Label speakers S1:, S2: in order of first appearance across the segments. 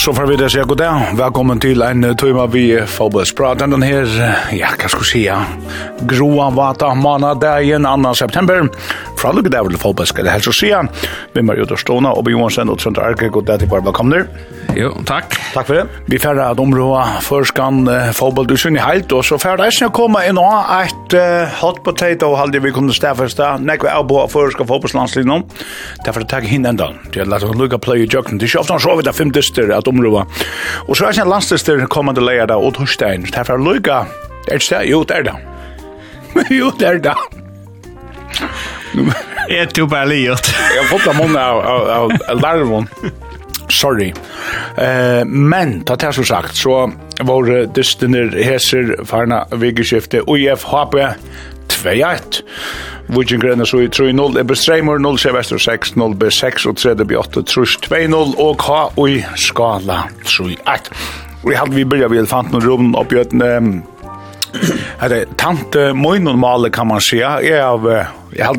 S1: Så får vi det säga god dag. Välkommen till en timme vi fotbollsprat. Den här, ja, vad ska jag säga, gråa vata månaden 2 september. Från Luka där vill fotbollska det här så säga. Vi Mario Dostona och Johansson och Trond Arke. God dag till var välkomna.
S2: Jo, tack.
S1: Tack för det. Vi färra att områda förskan fotboll du synner helt och så färra det att komma in och ett hot potato hade vi kunde stäffasta. Näkva är på förska fotbollslandslinjen. Därför tar hin ända. Det låter Luka play jocken. Det är ofta så vi där 5 dyster att områda. Och så är det en landstister kommande lejda och Torstein. Därför Luka det jo där då. Jo där då.
S2: Ett du bara liot.
S1: Jag har fått många av larvon. Sorry. Men det är så sagt så var dystiner häser farna vigeskifte UFHP 2-1. Vikingrena så i 3-0 är bestreamer 0 Sevester 6-0 B6 och 3-8 Trush 2-0 och K i skala 3-1. Och vi börjar vid elefanten rum upp i en hade tant moin normale kan man säga jag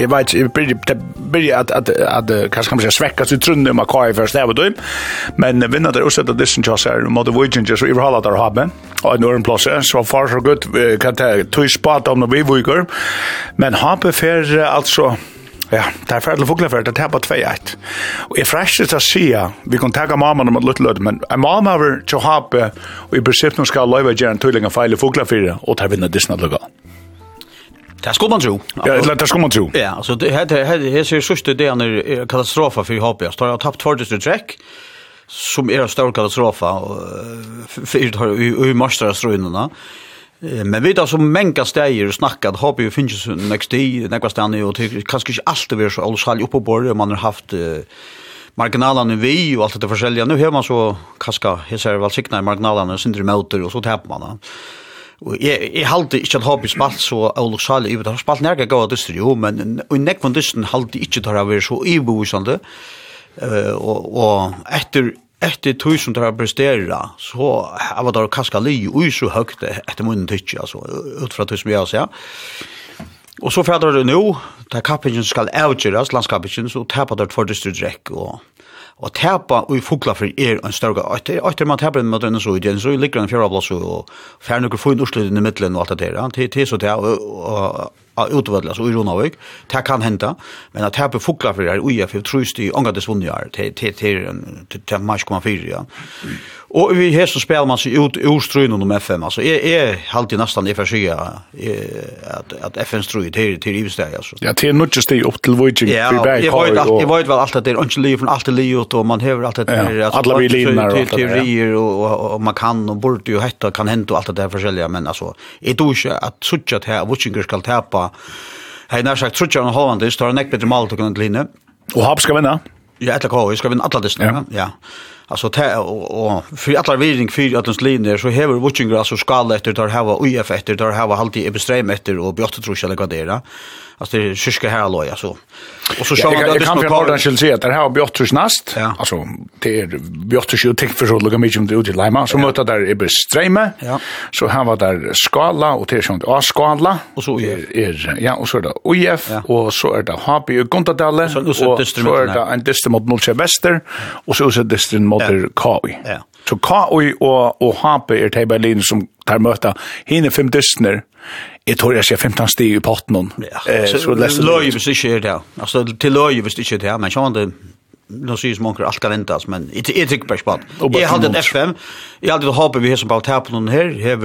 S1: började att kanske kan man säga sväcka sig trunne med KF först där då men vinner det också att distance just är mot Viking så i alla där har men och en ordentlig plats så far så good kan ta två spot om vi viker men har för alltså ja, därför är det fåglar för att tappa 2-1. Och är fräscht att se, vi kan ta mamman om ett litet men en mamma över till hape och i princip nu ska leva igen tydligen fejla fåglar för och ta vinna Disney liga.
S2: Det ska man tro.
S1: Ja, det ska man tro.
S2: Ja, alltså det här ser sista det är katastrofa för hape. Så har tappat första track som är en stor katastrofa och för i masterströjorna. Men vi då som mänka stäger snackat har vi finns next day några ställen och kanske inte alltid vi så allsall uppe på bordet man har haft marginalerna vi och allt det försälja nu har man så kaska här väl signa marginalerna syndrom motor och så tappar man. Och jag håller inte att ha spalt så allsall i det har spalt nära gå det studio men i neck condition håller inte att ha varit så iboisande och efter 1000 där prestera så var det kaska li och så högt efter munnen tycker alltså utifrån det som jag säger. Och så för det nu där kapitän ska avgöras landskapet så tappar det för distrikt och tappa och fåglar för en större att man tappar mot den så igen så ligger den fjärde plats och för några få utslutning i mitten och allt det där till så där och utvärdlas och i Ronavik det kan hända men att tappa fåglar för är UF trust i ånga det svunjar till match 4 ja och vi här så spelar man sig ut urströnen om FM alltså är alltid nästan i för sig att FN ströj till Ivstad alltså
S1: ja till något just upp till Viking feedback
S2: jag vet väl allt att det är inte liv från allt livet och man har allt det där
S1: alla vi linar och
S2: teorier och man kan och borde ju hetta kan hända och allt det där försälja men alltså är då inte att sucha till att Viking ska tappa hej när sagt sucha och Holland det står näck bättre mål att kunna linje
S1: och Hab ska vinna
S2: ja ett lag ska vinna alla distans ja alltså och för alla vidring för att den linjer så häver Viking alltså skala efter där ha UF efter där ha alltid bestrem efter och björta tror jag vad det är alltså det syska här loja så och så så
S1: jag kan för den skulle se att det här björtrus näst alltså det är björtrus ju tänk för så lugga mig om det ut i Lima så möter där är bestreme så här var där skala och det är sånt skala
S2: och så
S1: är ja och så där UF och så är det HP i Kontadalle och så är det en distrikt mot Mulche Väster och så är det distrikt mot KI så KI och HP är det Berlin som tar möta hinner 5 distrikter jag tror jag ser 15 steg i potten
S2: så löj visst inte det alltså till löj visst inte det men så det nu syns många allt kan väntas men det är tycker på spot jag hade ett FM jag hade hoppet vi har som på tappen här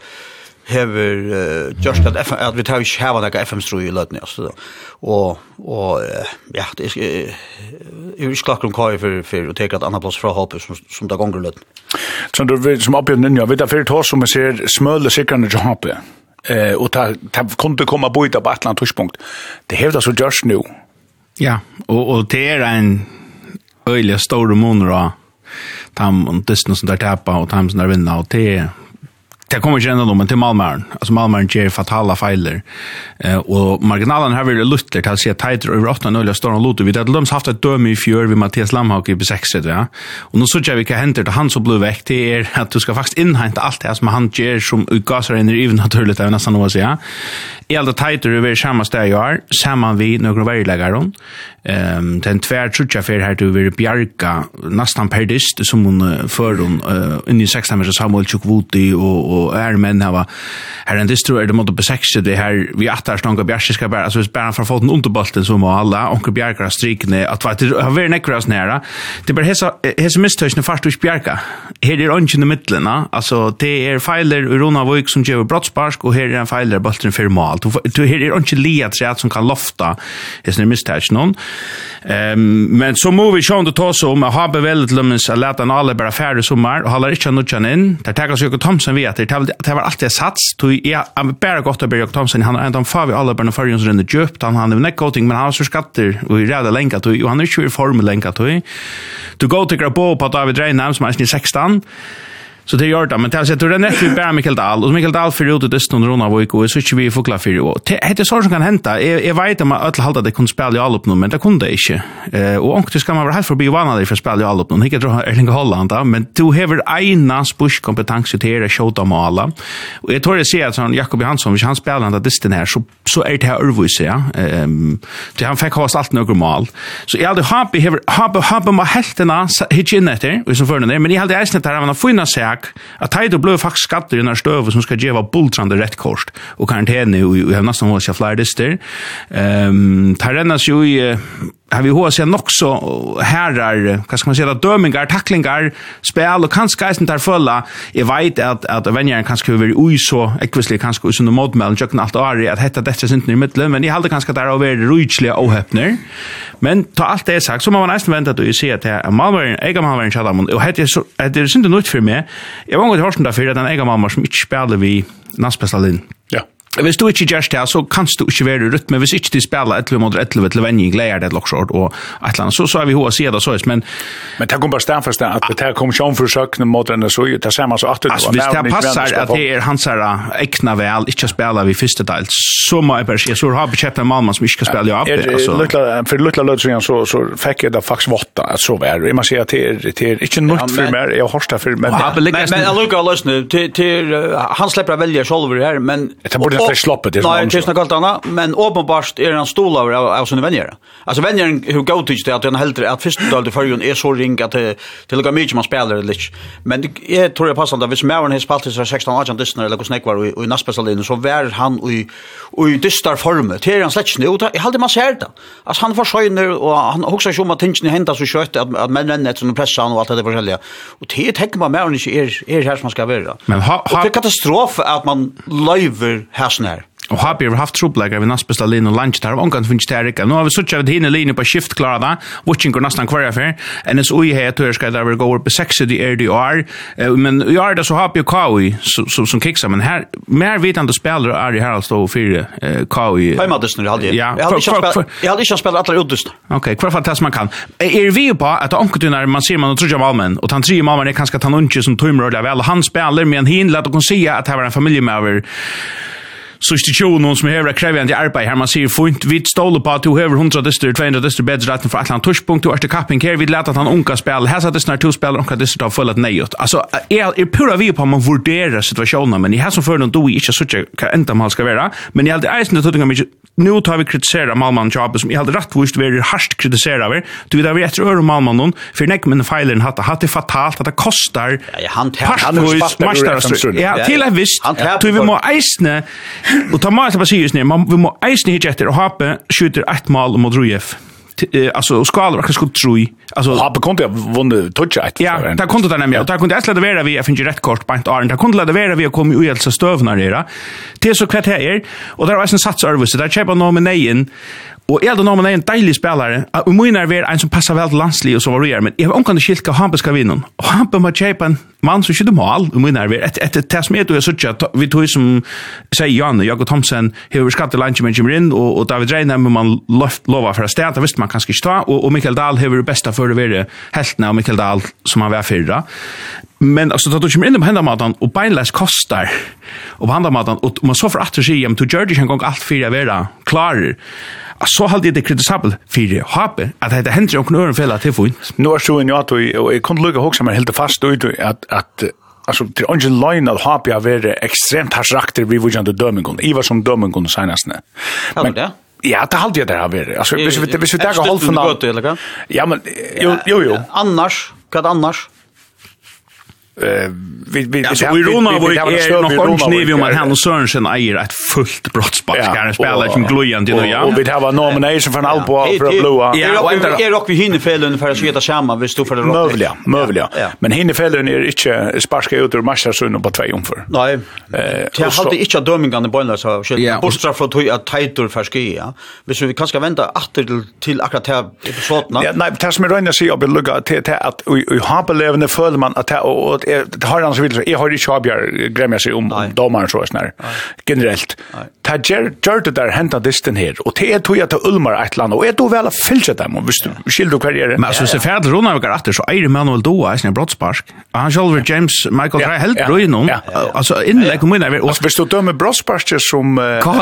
S2: häver just att vi tar ju have några FM stroj i lötne alltså och ja det är klart om kaj för att ta ett annat plats från hoppet som där gånger lötne
S1: så då som upp i den vet för det som ser smölle sikrande hoppet och ta kunde komma på ett annat touchpunkt det hävdar så just nu
S3: ja och det är en öliga stor monra tam och distans där tappa och tam där vinna och det det kommer inte ändå men till Malmö. Alltså Malmö ger fatala feiler. Och marginalen har varit lutter till att se tighter över 8-0 står och lutter. Vi hade löms haft ett döme i fjör vid Mattias Lamhauke i B6, ja. Och nu såg jag vilka händer till han som blev väck till att du ska faktiskt inhämta allt det som han ger som utgasar in i naturligt av nästan något säga. I alla tighter över samma steg jag har, samman vi några värdelägare. Den tvär här till över Bjarka nästan perdist som hon för hon in i 16 med Samuel Chukvuti och män här en distro det mot på 60 det här vi attar stånga Bjarke ska bara alltså bara för foten underbolten som alla onkel Bjarka strikne att vad det har varit nekras nära det bara hesa mistöjne fast hos Bjarka här är ungen i mitten alltså det är filer Rona Voik som ger brottspark och här är en filer bollen för mål du här är ungen liat som kan lofta hesa mistöjne någon men så må vi sjå det tås om att ha väldigt lumens att låta alla bara färdig sommar och håller inte nutjan in där tagar så Jakob Thomsen vet det var alltid sats tog jag bara gott att Jakob Thomsen han ändå får vi alla bara förjons runt djupt han hade neckoting men han har så skatter och i rädda länka tog och han är ju i form länka tog du go till grabbo på David Reinham som är 16 så det gör det men det är så att det är nätt vi bara Mikael Dahl och Mikael Dahl för ut det stund Rona Voik och så inte vi får klar för och det är så som kan hända jag vet att alla halta det kunde spela i all upp men det kunde inte och onkel ska man vara helt förbi vanade för spela i all upp nu inte tror Erling Holland men du har ena spush kompetens till att shota med alla och jag tror det ser att sån Jakob Johansson hvis han spelar den distan här så är det här urvis ja det han fick host allt några mål så jag hade har med helterna hit in där och så för den men jag hade ärsnet där man får sak att Taido blev faktiskt skatter i den här stöv som ska ge bultrande rätt kort och karantän och jag har nästan hållit sig flera dister Tarennas ju har vi hört sig också herrar vad ska man säga dömingar tacklingar spel och kanske inte där fulla jag vet att vänjaren kanske över oj så ekvisligt kanske så mot mellan jag kan allt är att detta inte i mitten men jag hade kanske där över rujliga ohöppner men ta allt det sagt så man nästan vänta att se att Malmö Egerman Chadamon och det är inte nytt för mig jag var inte hörst därför att den Egerman som inte spelar vi Naspestalin
S1: ja.
S3: Hvis du ikke gjør det, så kan du ikke være rytme. Hvis ikke de spiller 11 mot 11 til venning, gleder det lokskort og et eller annet, så er vi hos sida så. Men
S1: det kommer bare stedfast at det kommer ikke omforsøkende mot den, så det ser man så at
S3: altså, hvis det passer at det er hans ekna vel, ikke spiller vi første del, så må jeg bare si, så har vi kjøpt en Malmö som ikke spiller jo oppe.
S1: For Lutla Lødsvingen så fikk jeg det faktisk votta, at så var det. Jeg må si at det er ikke nytt for meg, jeg har hørt det for meg.
S2: Men jeg lukker å løsne, han slipper å velge selv her, men
S1: det sloppet det
S2: nej, det är något annat, men uppenbart är han stolar av sina vänner. Alltså vänner hur go to det att han helt att första del till förjon är så ringa till lika mycket man spelar lite. Men jag tror det passar att hvis Mauren har spelat till 16-18 distner eller något var och i Naspestalin så var han och i distar form. Det är han släcks nu. Jag hade man ser det. Alltså han försöker och han också som att tingen händer så kött att männen är som pressar och allt det forskjelliga. Och det tänker man Mauren är här som man ska vara.
S3: Men
S2: det är katastrof att man lever här snär.
S3: Och har vi haft trubbelager vid Naspestalin och lunch där och kan finns det här. Nu har vi suttit av hinna linje på skift klara där. Watching går nästan kvar för. En är så i här tror jag ska där gå upp på 60 RDR. Men jag det så har vi Kawi som kickar men här mer vetande spelare är det här alltså för Kawi.
S2: Hemma det hade jag. Jag hade inte spelat alla utdust.
S3: Okej, kvar fantastiskt man kan. Är vi på att onkel när man ser man tror jag Malmö och han tre Malmö det kanske ta någon som tumrör väl han spelar men hin låt oss se att det var en familj med över substitutionen som är krävande arbete här man ser fint vid stål på att du har 100 distrikt 200 distrikt bättre rätten för Atlant touchpunkt och kapping här vid låta att han unka spel här så att det snart två spelare och distrikt har fullat nejot alltså är pura vi på man vurderar situationen men i här som för någon då inte så kan inte man ska vara men jag hade ärsnat att mycket nu tar vi kritisera Malmö jobb som jag hade rätt visst vi harst kritisera över du vet vi efter över Malmö någon för näck men filen hade fatalt att det kostar
S2: han
S3: ja till en viss du vi må ärsna och ta mal vad säger ni man vi må ärsna hit efter och hoppa skjuter ett mål mot Rujef alltså skal verkligen skulle tro alltså
S1: har kunde vunnit touchat
S3: ja där kunde det nämligen där kunde äsla det vara vi finns ju rätt kort på Arn där kunde det vara vi kommer ju alltså stövnar det till så kvart här och där var en satsservice där köpa nomineringen och är det någon en deilig spelare och menar vi en som passar väl till landslig och så var det men jag har inte skilka Hampe ska vinna och Hampe med köpa man så skulle mål och menar vi ett test med då så att vi tog som säger Jan Jakob Thomsen hur skatte lunch med Jimrin och David Reinham man lova för att starta visst man kanske inte ta och Mikael Dahl har det bästa för det vara heltna och Mikael Dahl som han var förra. Men alltså då kommer in på händermatan och beinless kostar. Och på händermatan och man så för att se om to George kan gå allt för att vara klar. Så hade det kritisabelt för Hape att det händer och någon fel att det får.
S1: Nu är så en att och kunde lugga också men helt fast ut att alltså till ungen line att Hape är extremt harsrakter vi vill inte dömingon. Ivar som dömingon senast.
S2: Men det
S1: ja, det hade jag där har vi. Alltså hvis vi tar håll från. Ja, men jo.
S2: Annars, vad annars?
S3: Vi alltså Irona var är nog konstniv om att han och Sörensen äger ett fullt brottsbalk ska spela som glojan till ja.
S1: Och vi har nomination från Alpo för att blåa.
S2: Ja, är rock vi hinner fel ungefär så heter samma vi står för det
S1: rock. Möjliga. Men hinner fel är inte sparska ut ur matchen på 2 omför.
S2: Nej. Jag hade inte dömingen på bollen så bortstraff för att tighter förskia. Vi kanske vänta åter till akkurat här episoden.
S1: Ja, nej, det som är röna sig att lugga till att i Hampelevne följer man att och det har han så vill jag har inte Chabjar grämma sig om domaren så snär generellt. Ta gör det där hämta distan här och det tog jag till Ulmar ett land och är då väl att fylla dem och visst skildo karriär.
S3: Men så färd Ronald var efter så är Manuel Doa i brottspark. Han själv James Michael Dry helt då innan. Alltså inlägg kommer in där och
S1: visst då dömer brottspark som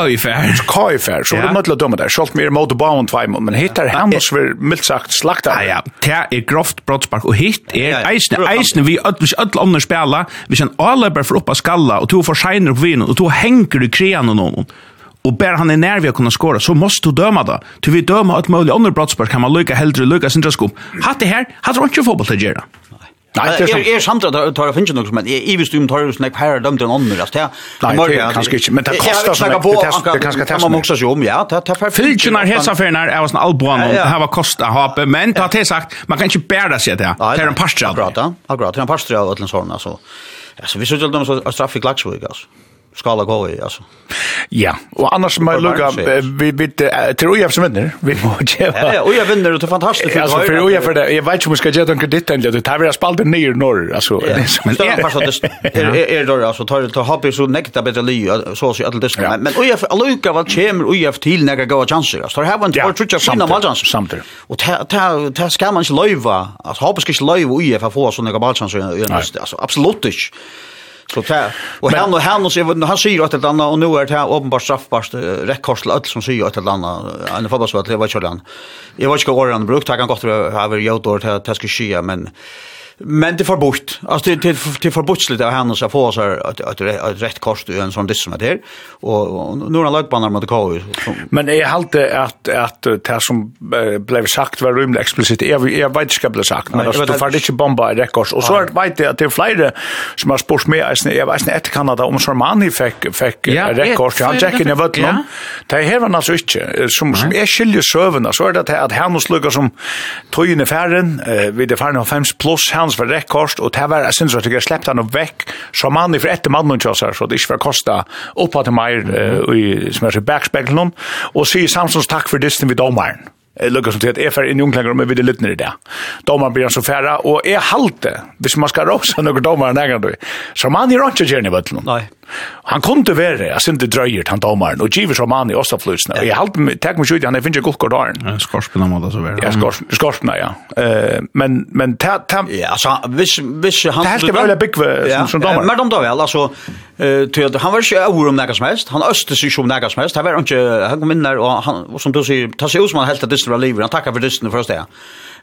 S1: KFR så det måste döma där. Schalt mer motorbaum 2 men hittar han måste väl milt sagt slakta.
S3: Ja, det är grovt brottspark och hit är eisne vi alla spela, vi sen alla för uppa skalla och två försenar på vinn och då hänger du krean och någon. Och bär han är när vi har kunnat skåra så måste du döma då. Till vi döma ett möjligt andra brottspark kan man lycka hellre lycka sin skop. Hatt det här, hade inte fotboll till göra.
S2: Nej, det är sant att tar finns något men i visst tar du snack här dömde en annan alltså.
S1: Nej, kanske inte, men det kostar så mycket. Det kanske testa.
S2: Man också så om ja, det för
S3: filcherna häsaffärerna är en Albon och här var kosta ha men det har sagt man kan inte bära sig det. Det är en pastra.
S2: Akkurat, en pastra och ett sån alltså. Alltså vi skulle de så traffic laxwig alltså. Skala gå i alltså.
S1: Ja, och annars man lugga vi tror jag som vinner. Vi måste
S2: ja, och jag vinner det är fantastiskt.
S1: Alltså för jag för det jag vet inte om ska ge den kredit ändå det tar vi spalt ner norr alltså.
S2: Men det är då alltså tar hoppa så nekta bättre li så så att det men och jag lugga vad kommer och jag till några goda chanser. Så har man tror jag fina chanser samtidigt. Och ta ska man inte löva. Alltså hoppas ska inte löva och jag får såna goda chanser alltså absolut inte. Så där och han säger att det andra och nu är det här uppenbart straffbart rekordslöt allt som säger att det andra en fotbollsspelare det var ju den. Jag vet inte vad han brukt han gott över gjort det ska ske men det får bort alltså det får bort lite av han så får så att rätt kort i en sån diss som det och nu har han lagt banan mot KU.
S1: Men är halt att det som blev sagt var rymligt explicit jag vet inte ska bli sagt men alltså för det inte bomba rekords och så vet jag att det är flera som har sport med jag vet inte ett Kanada om som man fick rekords han checkar ner vad de det här var alltså inte som är skiljer serverna så är det att han måste lugga som tog in affären vid det färna 5 plus för rekord och det var syns att jag släppte han väck som man för ett man och så det är för kosta upp att mer i som är backspegeln och se Samsons tack för distan vid domaren. Lukar som till att är för en ungklängare med vid det lite det. Domaren blir så färra och är halte hvis man ska rosa några domaren ägande så man är inte gärna vet någon.
S2: Nej.
S1: Han kunde vara jag syns det dröjer han domaren och giver som man i Ostaflusna. Jag halt tack med skjut han finns ju guldkordan.
S3: Skorspena måste så vara.
S1: Ja skorspena ja. Men
S2: ja så vis han
S1: det ska vara big som domare.
S2: Men de då väl alltså till han var ju ord om något som helst. Han öste sig som något som helst. Han var inte han kom in där och han som du säger tar sig ut som han helt att det var livet. Han tackar för dysten först det.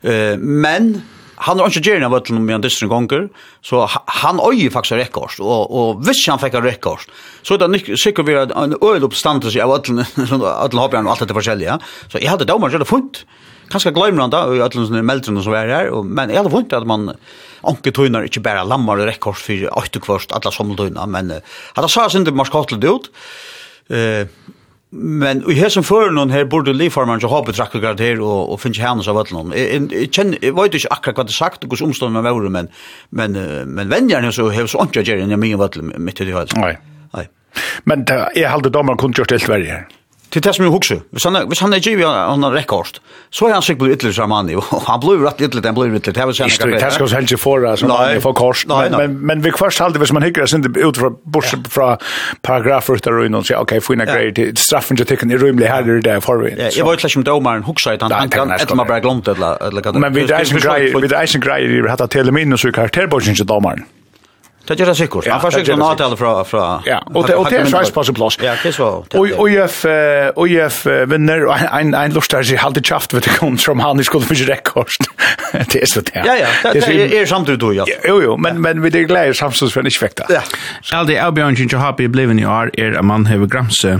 S2: Men han har inte gärna varit med en dysten gånger så han öjer faktiskt rekord och visst han fick en rekord så det säkert vi en öl uppståndelse sig av att hoppa och allt det forskjelliga så jag hade domar så det funt kanske glömmer han då att den meldren som är här men jag hade funt att man onke tunnar inte bara lammar rekord för 8 kvart alla som tunna men hade så inte maskotlet ut men i här som för någon här borde livformaren så ha betraktad här och finns hands av någon. Jag vet inte akkurat vad det sagt och hur omstånden var men vänjarna så har så inte gärna i min vatten mitt i det.
S1: Nej. Men jag hade domaren kunde gjort helt värre.
S2: till det som jag huxar. Hvis han är givet han har rekord. Så är han säkert på ytterligare Sarmani och han blir rätt ytterligare, han blir ytterligare. Det här var
S1: det ska helst ju få som han får kors. Men vi först alltid hvis man hyggrar inte ut från paragrafer där och säger okej, fina grejer, straffen jag tycker är rymlig här är det för vi.
S2: Jag var inte som domaren huxar utan han kan ett man bara glömt eller.
S1: Men vi där är en grej vi hade till minus och karaktärbordsen till domaren.
S2: Det gör det säkert. Han försöker att avtala från
S1: ja, och det är så på plats.
S2: Ja, det är så.
S1: Och IF vinner och en lustar sig alltid chaft vet det kommer som han skulle få rekord. Det är så det.
S2: Ja, det är samtidigt då ja.
S1: Jo, men vi det glädjer samtidigt för inte fäkta.
S3: Ja. Aldi Albion Ginger Happy Bliven you are är man have gramse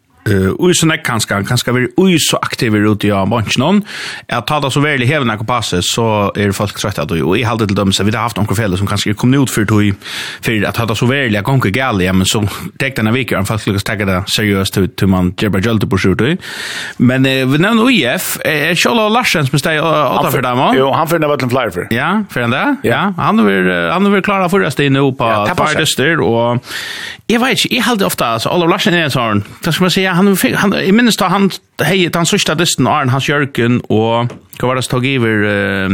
S3: så kanske vi så aktiva ute i bunchen att ta det så väl i hävna på passet så är folk trötta då och I hade till dem så vi har haft några fällor som kanske kommer ut för att ta så väl jag gånger galia men så täckte den veckan folk skulle ta det seriöst till man jobbar jolta på skjuter men vi nämner IF är Charlo Larsen som står åt för dem
S1: jo han för den vatten flyer för
S3: ja för den där ja han vill klara för resten nu på Fardyster och jag vet inte jag hade ofta så Charlo Larsen är sån så ska man säga han I minns då han hej han sista dysten Arn hans Jörgen och vad var det stod över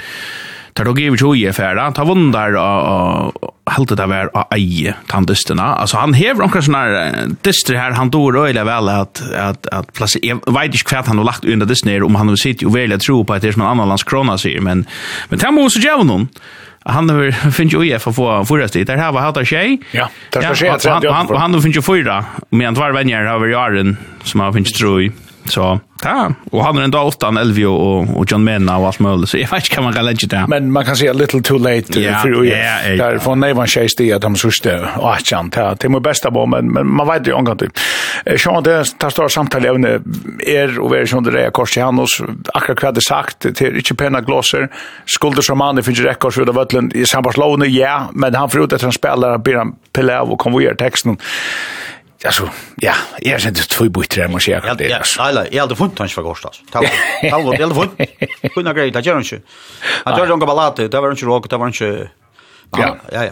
S3: tog över till IF här ta vundar och helt det var aj tandysterna alltså han häver några såna dyster här han då röjla väl att placera jag vet inte kvart han har lagt under dysten om han vill sitta och välja tro på att det är som en annan lands krona säger men det måste ju någon han finns ju IF att få förra tid. Där här var Hatta Tjej. Ja,
S1: det ska
S3: han finns ju fyra. Men var vänner över Jaren som har finns tro i. Så, ja. Och han är en dag 8, Elvio och John Menna och allt möjligt. Så jag vet inte kan man kan lägga det.
S1: Men man kan säga a little too late för IF. Där får Nevan Tjejs det att de sörste och Achan. Det är min bästa på, men man vet ju omgång till. Sean, det tar stora samtal även och vi är som det är kors i Hannos. Akkurat vad det sagt till inte penna glosser. Skulder som man, det finns rekords för det i Sambarslåne, ja. Men han får ut att han spelar, ber han pilla av och konvojerar texten. Alltså, ja, jag är inte två bytter man säger det.
S2: Ja, jag hade funnit hans för Gostas. Ta jag hade funnit. Kunna grejer, det gör inte. Han gör några ballade, det var inte rock, det var inte ja.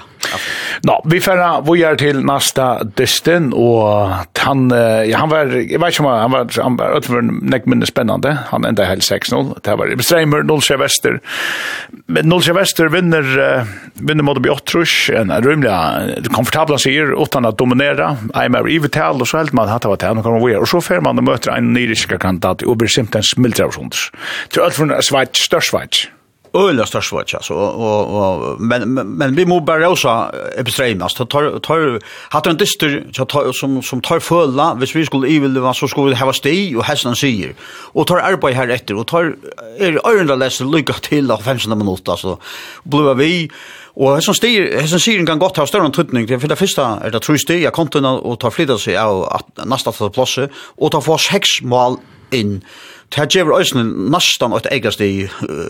S1: Nå, vi gör till nästa dysten och han var jag vet inte om han var utanför näckminne spännande. Han ända helt 6-0. Det var Streimer 0 Väster. Men 0 Väster vinner mot Bjotrush en rymliga komfortabla seger utan att dominera. I'm a Evital och så helt man hade varit här och så får man möter en nyriska kandidat och blir simpelt mildrausunds. Till allt från Schweiz.
S2: Ölla störst alltså och men vi må bara också extremt tar hade en dyster som tar fulla hvis vi skulle evil så skulle det ha sti och hästan säger och tar arbete här efter och tar öronda läs lycka till av 15 minuter så blir vi och som säger kan gott ha större tröttning för det första är det trust jag konton och tar flytta sig av nästa plats och tar för 6 mål in det ger oss nästan ett ägast i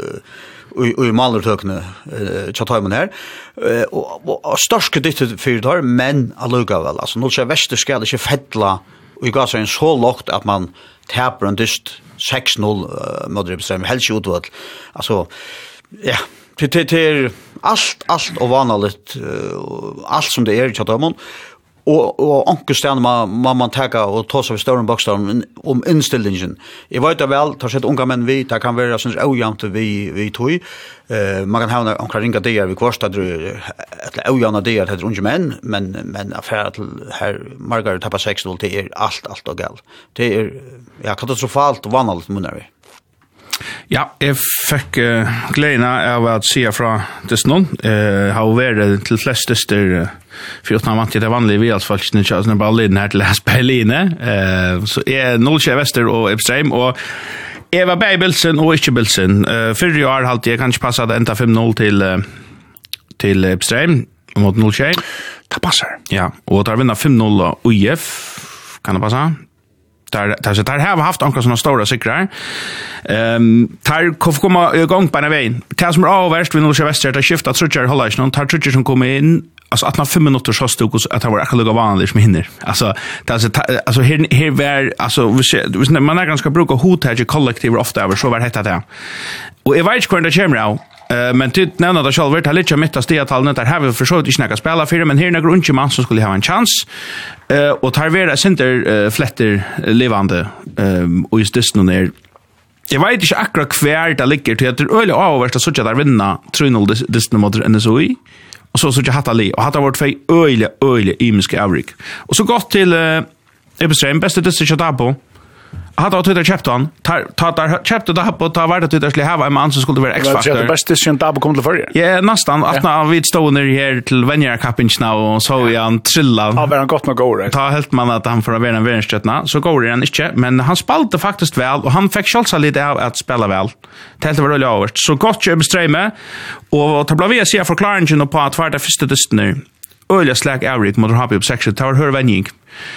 S2: malertökne chattaimen här och störst kredit för det men alluga väl alltså något så väster ska det inte fettla och jag så en så lågt att man tappar en dyst 6-0 modribström helst utåt alltså ja det är allt och vanligt allt som det är chattaimen och ankestan man ta och ta sig större bokstav om inställningen. Jag vet väl tar sett unga män vi där kan vara såns ojämnt vi tog. Man kan ha omkring ringa det vi kostar ett ojämna det heter unga män men affär till här Margaret tappa 6-0 det är allt och gal. Det är katastrofalt och vanligt munnar.
S3: Ja, jag fick glädjen av att se från Disney. Har varit till flest dyster för att man vant det vanliga vi alltså faktiskt inte så när bara leden här till Berlin. Så är 0 Väster och Extrem och Eva Babelsen och inte Bilsen. Förra år halt jag kanske passade ända 5-0 till Extrem mot 0 Det
S1: passar.
S3: Ja, och där vinner 5-0 UF kan det passa? Där har haft några såna stora cyklar. Tar komma igång på en väg. Det som är avvärst vid Norra Väster att skifta trutcher hållas någon tar trutcher som kommer in alltså att 5 minuter så stod att det var akkurat vanligt som hinner. Alltså här var alltså man är ganska bruka hot här i kollektiv ofta över så var det det. Och jag vet inte hur det kommer Men till nämna det själv vart lite mitt att stiga där har vi försökt inte snacka spela för men här är några unga man som skulle ha en chans. Och tar vara center flätter levande och just det nu jag vet inte akkurat kvar det ligger till att det öle avvärsta så att där vinna 3-0 det mot NSOI. Och så jag hatta li och hatta vart för öle imska avrik. Och så gått till Ebeström bästa det så där på. Hade att det köpte han. Köpte det på ta vart det skulle ha en man som skulle vara X-faktor.
S1: Det bästa som där kom till förr.
S3: Ja, nästan att när vi stod ner här till Venjar Cupen nu och så han trilla.
S1: Ja, var han gott med går.
S3: Ta helt man att han får vara en vänsterstjärna så går det han inte, men han spelade faktiskt väl och han fick chansa lite av att spela väl. Det var roligt överst. Så gott köp Ströme och ta bli se förklaringen på att vart första dysten. Öliga slag Eric mot Happy Obsession tar hör vänjing.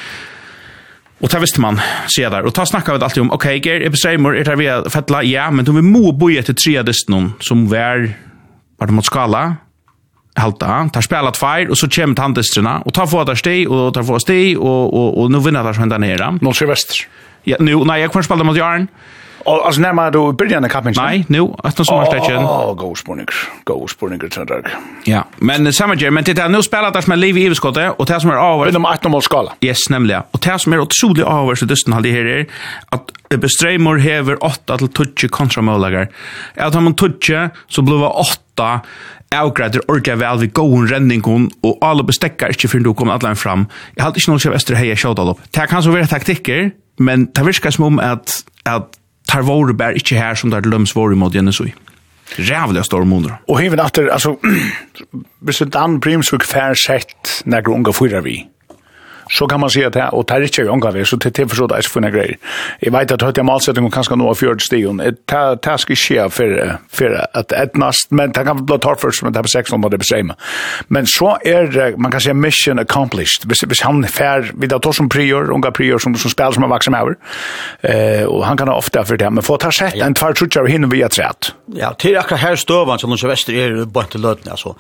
S3: Och ta visste man se där och ta snacka vi alltid om okej ger Ebeströmer är vi fettla ja men då vi må boja till 3 dysten som var mot skala halta tar spelat fire och så kommer tantestrarna och tar få där steg och tar få steg och nu vinner där som där nere.
S1: Mot Sylvester.
S3: Ja nu nej jag kommer spela mot Jarn.
S1: Och alltså när man då börjar den kappen.
S3: Nej, nu att de som har stäcken.
S1: Go spårningar till där.
S3: Ja, men samma gör men det är nu spelat där som liv i utskottet och det som är av
S1: de 18 mål skala.
S3: Yes, nämligen. Och det som är otroligt av så dysten hade här är att Ebeströmer häver 8 till 20 kontramålagar. Att han toucha så blir det 8 avgräder orka väl vid gåen räddningen och alla bestäckar inte för då kommer alla fram. Jag hade inte någon av Öster heja showdall upp. Det kan så vara taktiker, men det verkar som om att tar vore bär inte här som där löms vore mot Genesui. Rävliga stormonder.
S1: Och även efter alltså hvis det an Brimsvik fair sett när unga fyrar vi. Så kan man se att det och tar inte unga vi så till förstå det är för några grejer. Jag vet att jag målsättning och kanske nå 4 stion. Det ska ske för att etnast men det kan bli tar först men det på 16 mot det bestämma. Men så är man kan säga mission accomplished. Hvis han fair vid att ta som prior unga prior som spelar som vuxen över. Och han kan ofta för det men får ta sett en 2 trutchar hinner vi att rätt.
S2: Ja, till akkurat här stövan som Sylvester är bara inte lötna alltså.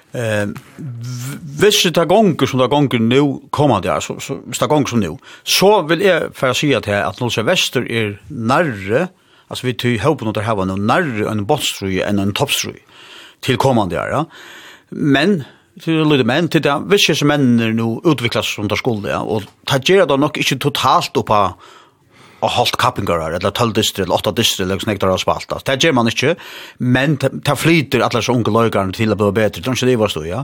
S2: Vissa gånger som det gånger nu kommer det så vissa gånger som nu så vill jag för att säga att Sylvester är närre alltså vi till hopp att ha någon närre en botstrui än en toppstrui till kommande ja. Men till det vissa som nu utvecklas som där skulle och ta gera då nog inte totalt uppa och halt kappingar eller 12 distrikt eller 8 distrikt eller snäcktar av spalta. Det gör man inte, men det flyter alla så unga lögarna till att bli bättre. Det är inte det var så, ja.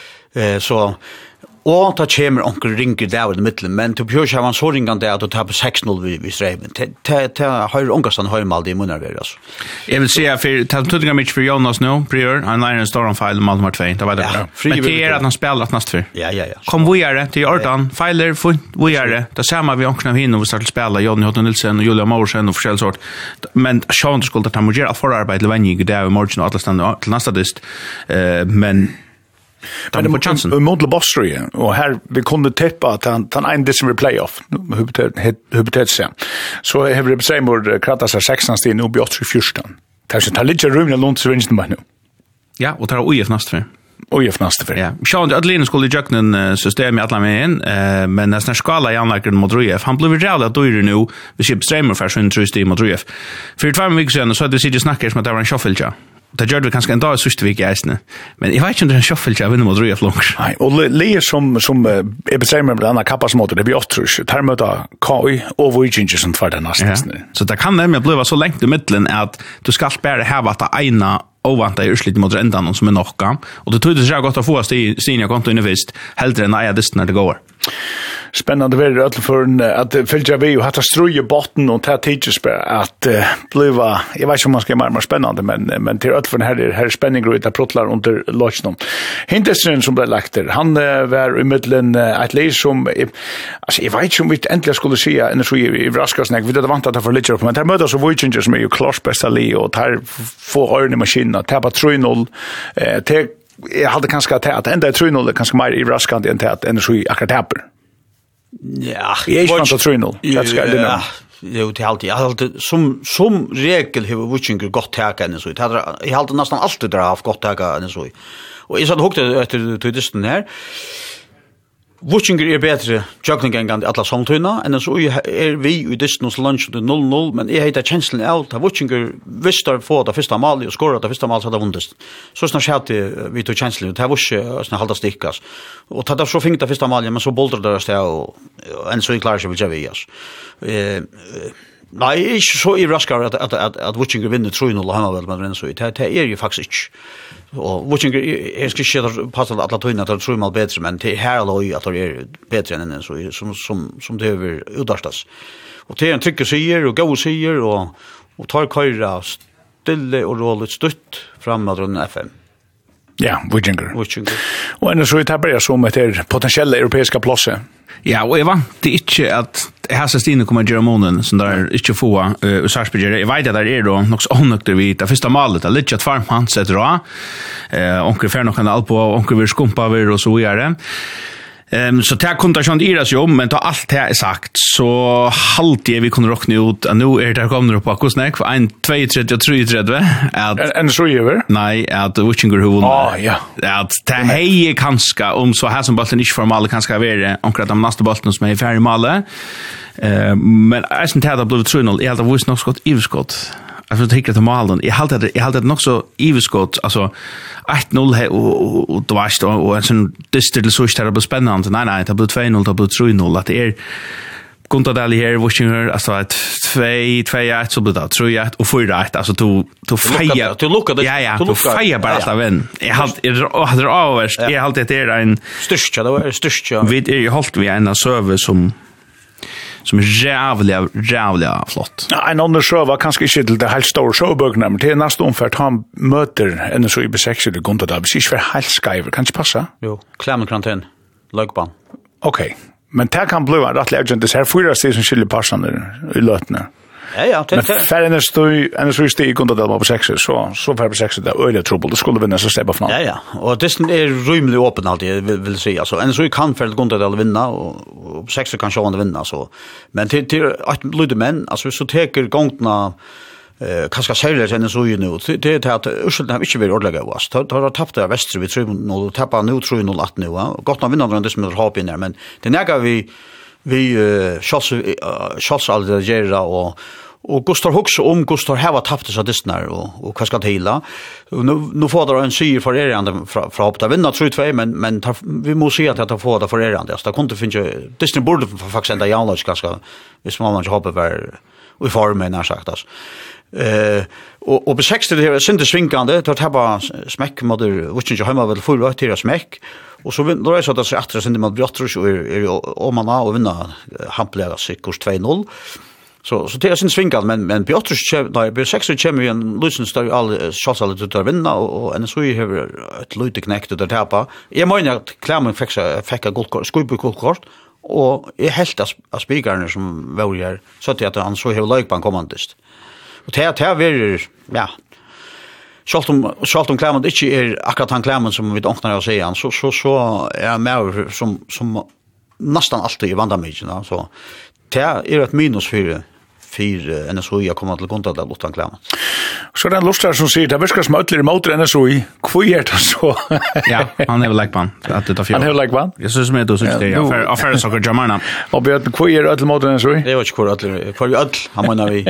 S2: Så, och det kommer onkel ringer där i mitten, men till Björk har man så ringande att det tar på 6-0 vid Sträven. Det har ångastan har mal det i munnen där alltså.
S3: Jag vill säga för tantutinga match för Jonas nu, prior, han är en stor file mal nummer 2. Det var det. Men det är att han spelar att nästa för.
S2: Ja.
S3: Kom vi är det till Orton, filer för vi är det. Det samma vi onkna hin och vi startar spela Johnny Hotton Nilsson och Julia Morsen och förskäll sort. Men Sean skulle ta mer att förarbeta Levanjig där i morgon och alla stanna till nästa dist. Men
S1: det var chansen mot Lebostri och här vi kunde tippa att han en december playoff hypotetiskt så har vi bestämt kratta sig 16 steg nu blir 14. Det är så lite rum långt så vinst nu.
S3: Ja, och tar OIF nästa för. Ja. Sean Adeline skulle jökna system i alla med men nästan skala i anläggningen mot RUF. Han blev rädd att då är det nu vi ser bestämmer för sin trust mot RUF. För 2 veckor sedan så hade det snackats som att det var en shuffle. Det gjorde vi kanske en dag sista vecka äsne. Men jag vet inte om det är en shuffle jag vinner mot RUF långt.
S1: Nej, och Lee som är bestämmer med andra kapasmotor, det blir 8 trus. Tar möta KI och Voyager som för den nästan.
S3: Så det kan nämligen bli så längt i mitten att du ska bara ha att det ena ovanta i urslit mot ändan som är nocka. Och det tog det så gott att få sina konto in i visst. Hellre än att det när det går.
S1: Spännande väl öll för att följa vi och hata struje botten och ta teachers att bliva jag vet inte om man ska mer spännande men till öll för den här spänning och att protlar under lochnom. Hintersen som blev lagt där. Han var i mitten ett läs som alltså jag vet inte om vi äntligen skulle se en så i raskasnäck vi det vant att för lite upp men där möter så Voyager som är ju klart bästa li och tar få öron i maskinen tappa 3-0 till jag hade kanske att ända 3-0 kanske mer i raskande än att energi akkurat tapper.
S2: Ja,
S1: jag är inte 3-0. Det ska det nu.
S2: Jo, det alltid som regel har Vuchinker gott täckande så. Jag har alltid nästan alltid haft gott täckande så. Och jag så hade hukt efter tydligen här. Wutchinger bättre joggninggångande alla somtuna än så vi i distance lunch till 0-0 men jag heter känslan out att Wutchinger visste få det första målet och skora det första målet så hade vunnit. Så snart hade vi tog känslan det var ju såna halda stickas. Och tada så fick det första målet men så boltade det och en så klar så vill jag vias. Nej, inte så överraskad att Wutchinger vinner 3-0 hemma väl med den så det är ju faktiskt inte. Och Wutchinger är skulle passa alla tunna att tror mal bättre men det här låg ju att det är bättre än så som det över udarstas. Och det är en trycker säger och gå säger och tar köra stille och roligt stutt framåt runt FM.
S1: Ja, Wutchinger. Och ändå så är det som ett potentiella europeiska platser.
S3: Ja, och Eva, det är inte att Hasse Stine kommer att göra månen som där inte få Sarsbygger. Jag vet att det är då något så onökter vid det första målet. Det är lite att farman sätter då. Onkel fär nog en all på, onkel vill skumpa över och så gör det. Så det här kontaktion iras ju om, men då allt det här är sagt så halvtid vi kunde råkna ut att nu är det kommer upp på Kosnek för 1, 2, 3 och 3.
S1: En så över?
S3: Nej, att Wutchinger huvud.
S1: Ja.
S3: Att det här är kanske om så här som bollen inte får mål kanske vara omkring de nästa bollen som är färdig målet. Men jag syns att det har blivit 3-0. Jag hade visst nog skott ivskott. Alltså det gick till målen. Jag hade nog så ivskott alltså 1-0 och då var det och en sån distil så är det spännande. Nej, det blev 2-0, det blev 3-0 att det är Guntadal här Wutchinger alltså att 2-1 så blev det 3-1 och 4-1 alltså to feja. Du feja bara att vän. Jag hade överst. Jag hade det en
S2: styrka.
S3: Vi är hållt vi en service som är jävla flott.
S1: Ja, en annan show var kanske inte till det helt stora showbögna, men det är nästa omfärt han möter en så i B6 eller Guntadal. Vi ser för helt skriver, kan inte passa?
S2: Jo, Klämmenkrantén, Lögban.
S1: Okej, men det kan bli rätt legend. Det här 4 steg som skiljer passande i lötna.
S2: Ja,
S1: men för en så steg i Guntadal på 6 så för på 6 det är öliga trubbel. Det skulle vinna så släppa fram.
S2: Ja. Och det är rymligt öppen alltid vill säga alltså. En så kan för Guntadal vinna och 6 kan Sean vinna så. Men till att lyda män alltså så tar gångna kanske säljer sen så ju nu. Det är att Ursula har inte varit ordentligt vast. Har tappat det väster vid 3-0 och tappar nu 3-0 nu. Gott nog vinner det som är hopp in där men det nägar vi chans aldrig göra och Gustav Hux om Gustav har tappat så distnar och vad ska det hela. Nu får det en syr för erande från att vinna 3-2 men vi måste se att får det för erande. Så det kunde finna distnar borde faktiskt ända jävla ganska hvis man inte hoppar var i formen när sagt alltså. Och på 60 det är synte svingande då tappa smäck mot Wutchinger hemma väl full rätt till smäck och så då är så att det är 8 cm Bjottrus och om man har vinna hampliga sekurs 2-0 så det är svingande men Bjottrus där på 60 kommer ju en lösen står all chansar att vinna och en så har ett lite knäckt där tappa jag menar att Klämmen fick ett gott skubbkort och är helt av spikarna som var här så att han så har Lögban kommandist. Och det här är ja. Schalt Klämmen inte är akkurat han Klämmen som vi åknar att säga så är mer som nästan alltid i vandamidjen så det är ett minus för NSOI jag kommer till kontot där Lotan Klämmen.
S1: Så den lustar som säger det verkar som ytterligare motor NSOI. Kvart det så. Ja,
S3: han är väl Lögban att det tar fjärde.
S1: Han är Lögban.
S3: Jag syns med då så det affären saker Jamarna.
S1: Och Björn kvart är motor NSOI.
S2: Det är inte kvart han menar vi.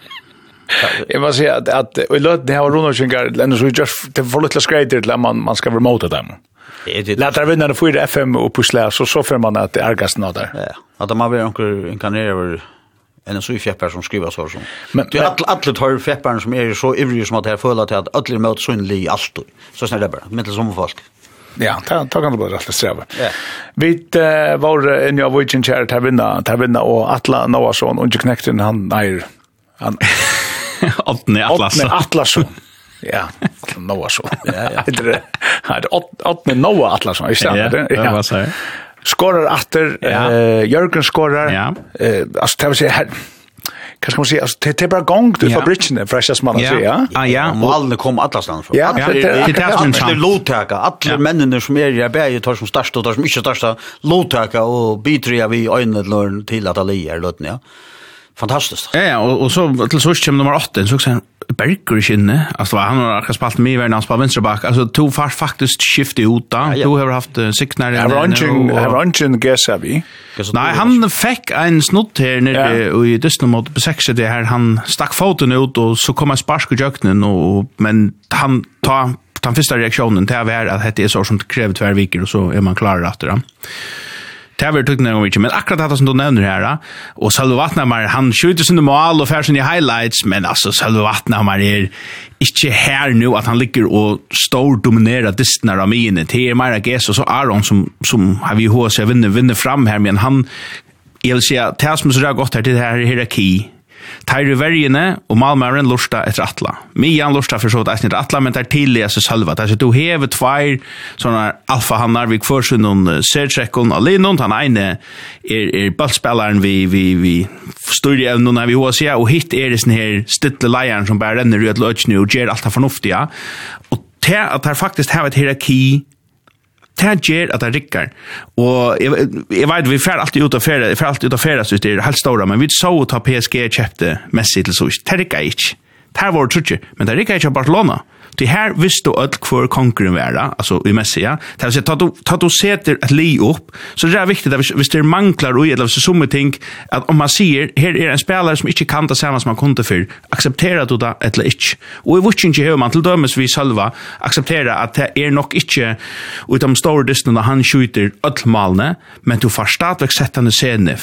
S1: Jag vill säga att i löt det här rundorsingar ändå så just det får lite skräder till man ska remota dem. Lättare vinna det för FM och pussla så får man att det är gas nå där.
S2: Ja, att de har väl onkel inkarnerar en så i feppar som skriver så som. Men det alla tar feppar som är så ivriga som att det följer till att alla mot synlig alltid. Så snälla bara med som folk.
S1: Ja, ta kan det bara rätt sträva. Ja. Vi var en jag vill inte här ta vinna och Atla Noahson och knäckten han nej. Han
S3: Otne
S1: Atlasson. Ja, Noahson. Ja. Det är Otne Noah Atlasson, i stämmer.
S3: Ja, vad säger?
S1: Skorar efter Jörgen skorar. Ja. Alltså det vill säga här kan ska man säga alltså det är bara gång till fabriken fräschas man att säga.
S2: Ja. Målen kom Atlasland för.
S1: Ja,
S2: det är lotaka. Alla männen som är i berget tar som största och tar som inte största lotaka och bidrar vi ögonen till att alla är lötna. Fantastiskt.
S3: Ja, och så till så kommer nummer 8 så också Berger inne. Alltså han har akkurat spalt med när han spelar vänsterback. Alltså tog faktiskt skifte ut då. Du har haft Signar i.
S1: Har Ranchen Gesavi.
S3: Nej, han fick en snutt här nere i Dyssel mot B6 det här han stack foten ut och så kommer spark i jöknen och men han tar den första reaktionen till att det är så som kräver 2 veckor och så är man klar efter det. Det var tyckte jag inte, men akkurat det som du nämner här, och Sölve Vatnamar, han skjuter sin mål och färsen i highlights, men alltså Sölve Vatnamar är inte här nu att han ligger och står dominerar distnar av mine. Det är Mara Ges och så Aron som har vi HC vinner fram här, men han, jag vill säga, det som är så gott här till det här hierarki. Tyre Verjene och Malmören lusta efter Atla. Mian lusta för så att efter Atla, men där tillläser själva. Alltså du har 2 såna alfahannar vid försen någon sertrekon alene. Han ene är ballspelaren vi studerar någon vi HC och hit är det sån här stittle lion som bara renner ut löch nu och ger allt förnuftiga. Och att här faktiskt har ett hierarki. Det ger att det rickar. Och jag vet vi får alltid ut av färra så det är helt stora, men vi så att PSG köpte Messi till så. Det rickar inte. Det var trutje, men det rickar inte Barcelona. Det här visste du att för konkurren vara, alltså i Messi, ja. Det vill säga, ta du sätter ett li upp, så det är viktigt att hvis det manglar och eller så som ting att om man ser, här är en spelare som inte kan ta samma som man kunde för, acceptera du det eller inte. Och i vutsinge hör man till dömes vi själva acceptera att det är nog inte utom stora dystna han skjuter öllmalne, men du får stadigvæk sättande scene,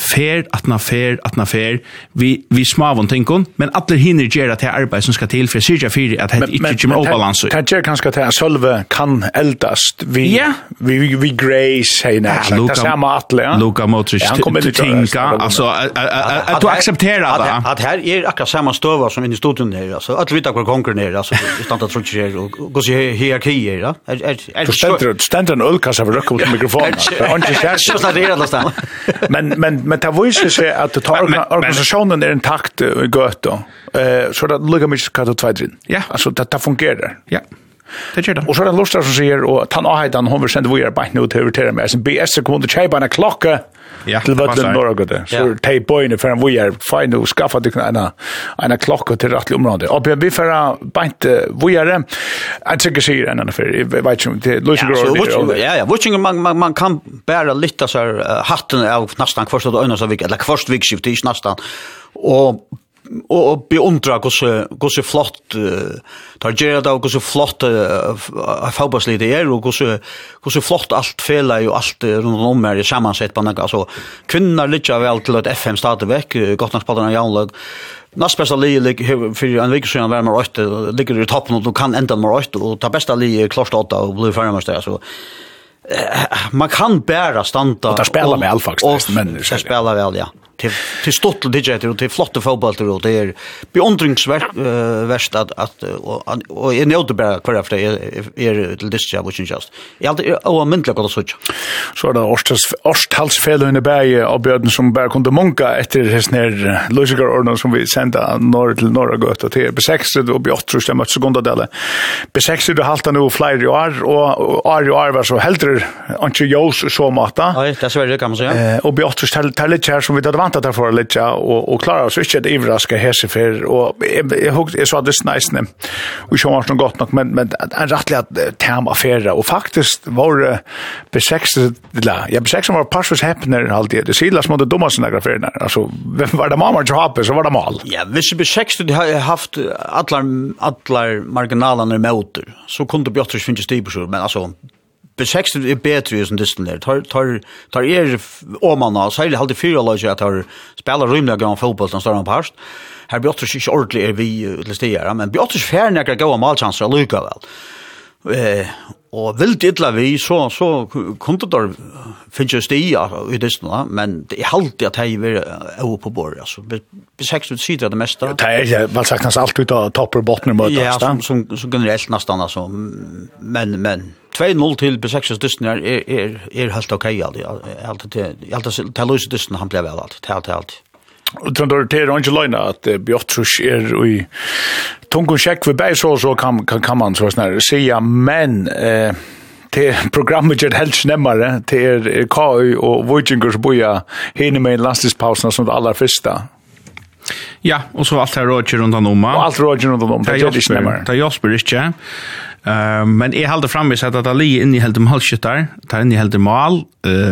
S3: fair, vi smavon tinkon, men alla hinner göra det arbete som ska till för syrja fyra att det inte kommer balans.
S1: Det är kanske att Sölve kan eldast vi Grace hej när det samma atle.
S3: Luka Modric till tänka alltså att du accepterar det.
S2: Att här är akkurat samma stövar som in i studion här alltså att vita kvar konkurrera alltså istället att tro och gå se hierarkier ja.
S1: Är ständer en ölkassa för röka mot mikrofonen.
S2: Så snart det är alla stan.
S1: Men det visar sig att organisationen är intakt i gott då. Så det lukar mycket kat och tvådrin.
S3: Ja.
S1: Alltså det fungerar.
S3: Ja. Det gör det.
S1: Och så är det lustar som säger och han ahajdan hon vill sända vi är bara nu till övertera med som BS kommer att köpa en klocka till vatten norra det. Så ta boyne för vi är fine och skaffa det en klocka till rätt område. Och vi för bant vi är jag tycker sig en för vet ju det lustar
S2: ja watching man kan bära lite så här hatten av nästan första dagen så vilket eller första vikskift är nästan och beundra hur så flott tar Gerard och så flott fotbollsliga det är och hur så flott allt fela och allt runt om är sammansatt på något alltså kvinnor lite väl till att FM startar veck gott nog spelarna jävla nästa li för en vecka sedan var man rätt ligger i toppen och du kan ända man rätt och ta bästa li klart åt och bli färmast där så man kan bära stanta
S1: och spela med allfax men
S2: så spelar väl ja till stort digit och till flotta fotboll och det är beundringsvärt att och är nöjd bara kvar efter är till discharge which just jag alltid och mentalt och så
S1: är det årstalsfällor i berg och björn som bara kunde munka efter häsner logiker ordning som vi sända norr till norra gata till B6 och B8 tror jag sekundadele B6 du halta nu flyr år och år var så helter inte jos så mata
S2: ja det är det kan man säga
S1: och B8 tar lite här som vi hade vant att för lite och klara oss inte det överraska häsfer och jag så det nice nem och så var det gott nog men en rättliga termaffär och faktiskt var B6 jag B6 var passvis häpner alltid det silas mot de dumma såna affärerna alltså vem var det mamma jobb så var det mal
S2: ja visst B6 har haft alla marginalerna emot så kunde Björn finnas det på men alltså B6 är bättre som distan där. Tar åmanna, så är det alltid 4 lag att har spelar rymliga gång fotboll som står på parst. Här Björters inte ordentligt är vi till stiga, men Björters färnäkra gå målchanser lika väl. Och vilt illa vi så kunde då finns stiga i distan, men det är alltid att hej vi är på bord alltså. B6 sidor det mesta.
S1: Det är väl sagt nästan alltid att toppar botten mot
S2: ja, som generellt nästan alltså men 2-0 till B6 Disney är helt okej alltid till Louis Disney han blev väl allt.
S1: Och då det är inte lögna att Björtrus är i tungon check för bäs så kan man så snär säga men det programmet är helt snämmare till KU och Voyagers boja hinner med landslagspausen som det allra första.
S3: Ja, och så allt här rådjer runt om.
S1: Och allt rådjer runt om.
S3: Det är Jasper inte. Men jag håller fram med att det ligger inne i helt målskyttar, tar in i helt mål,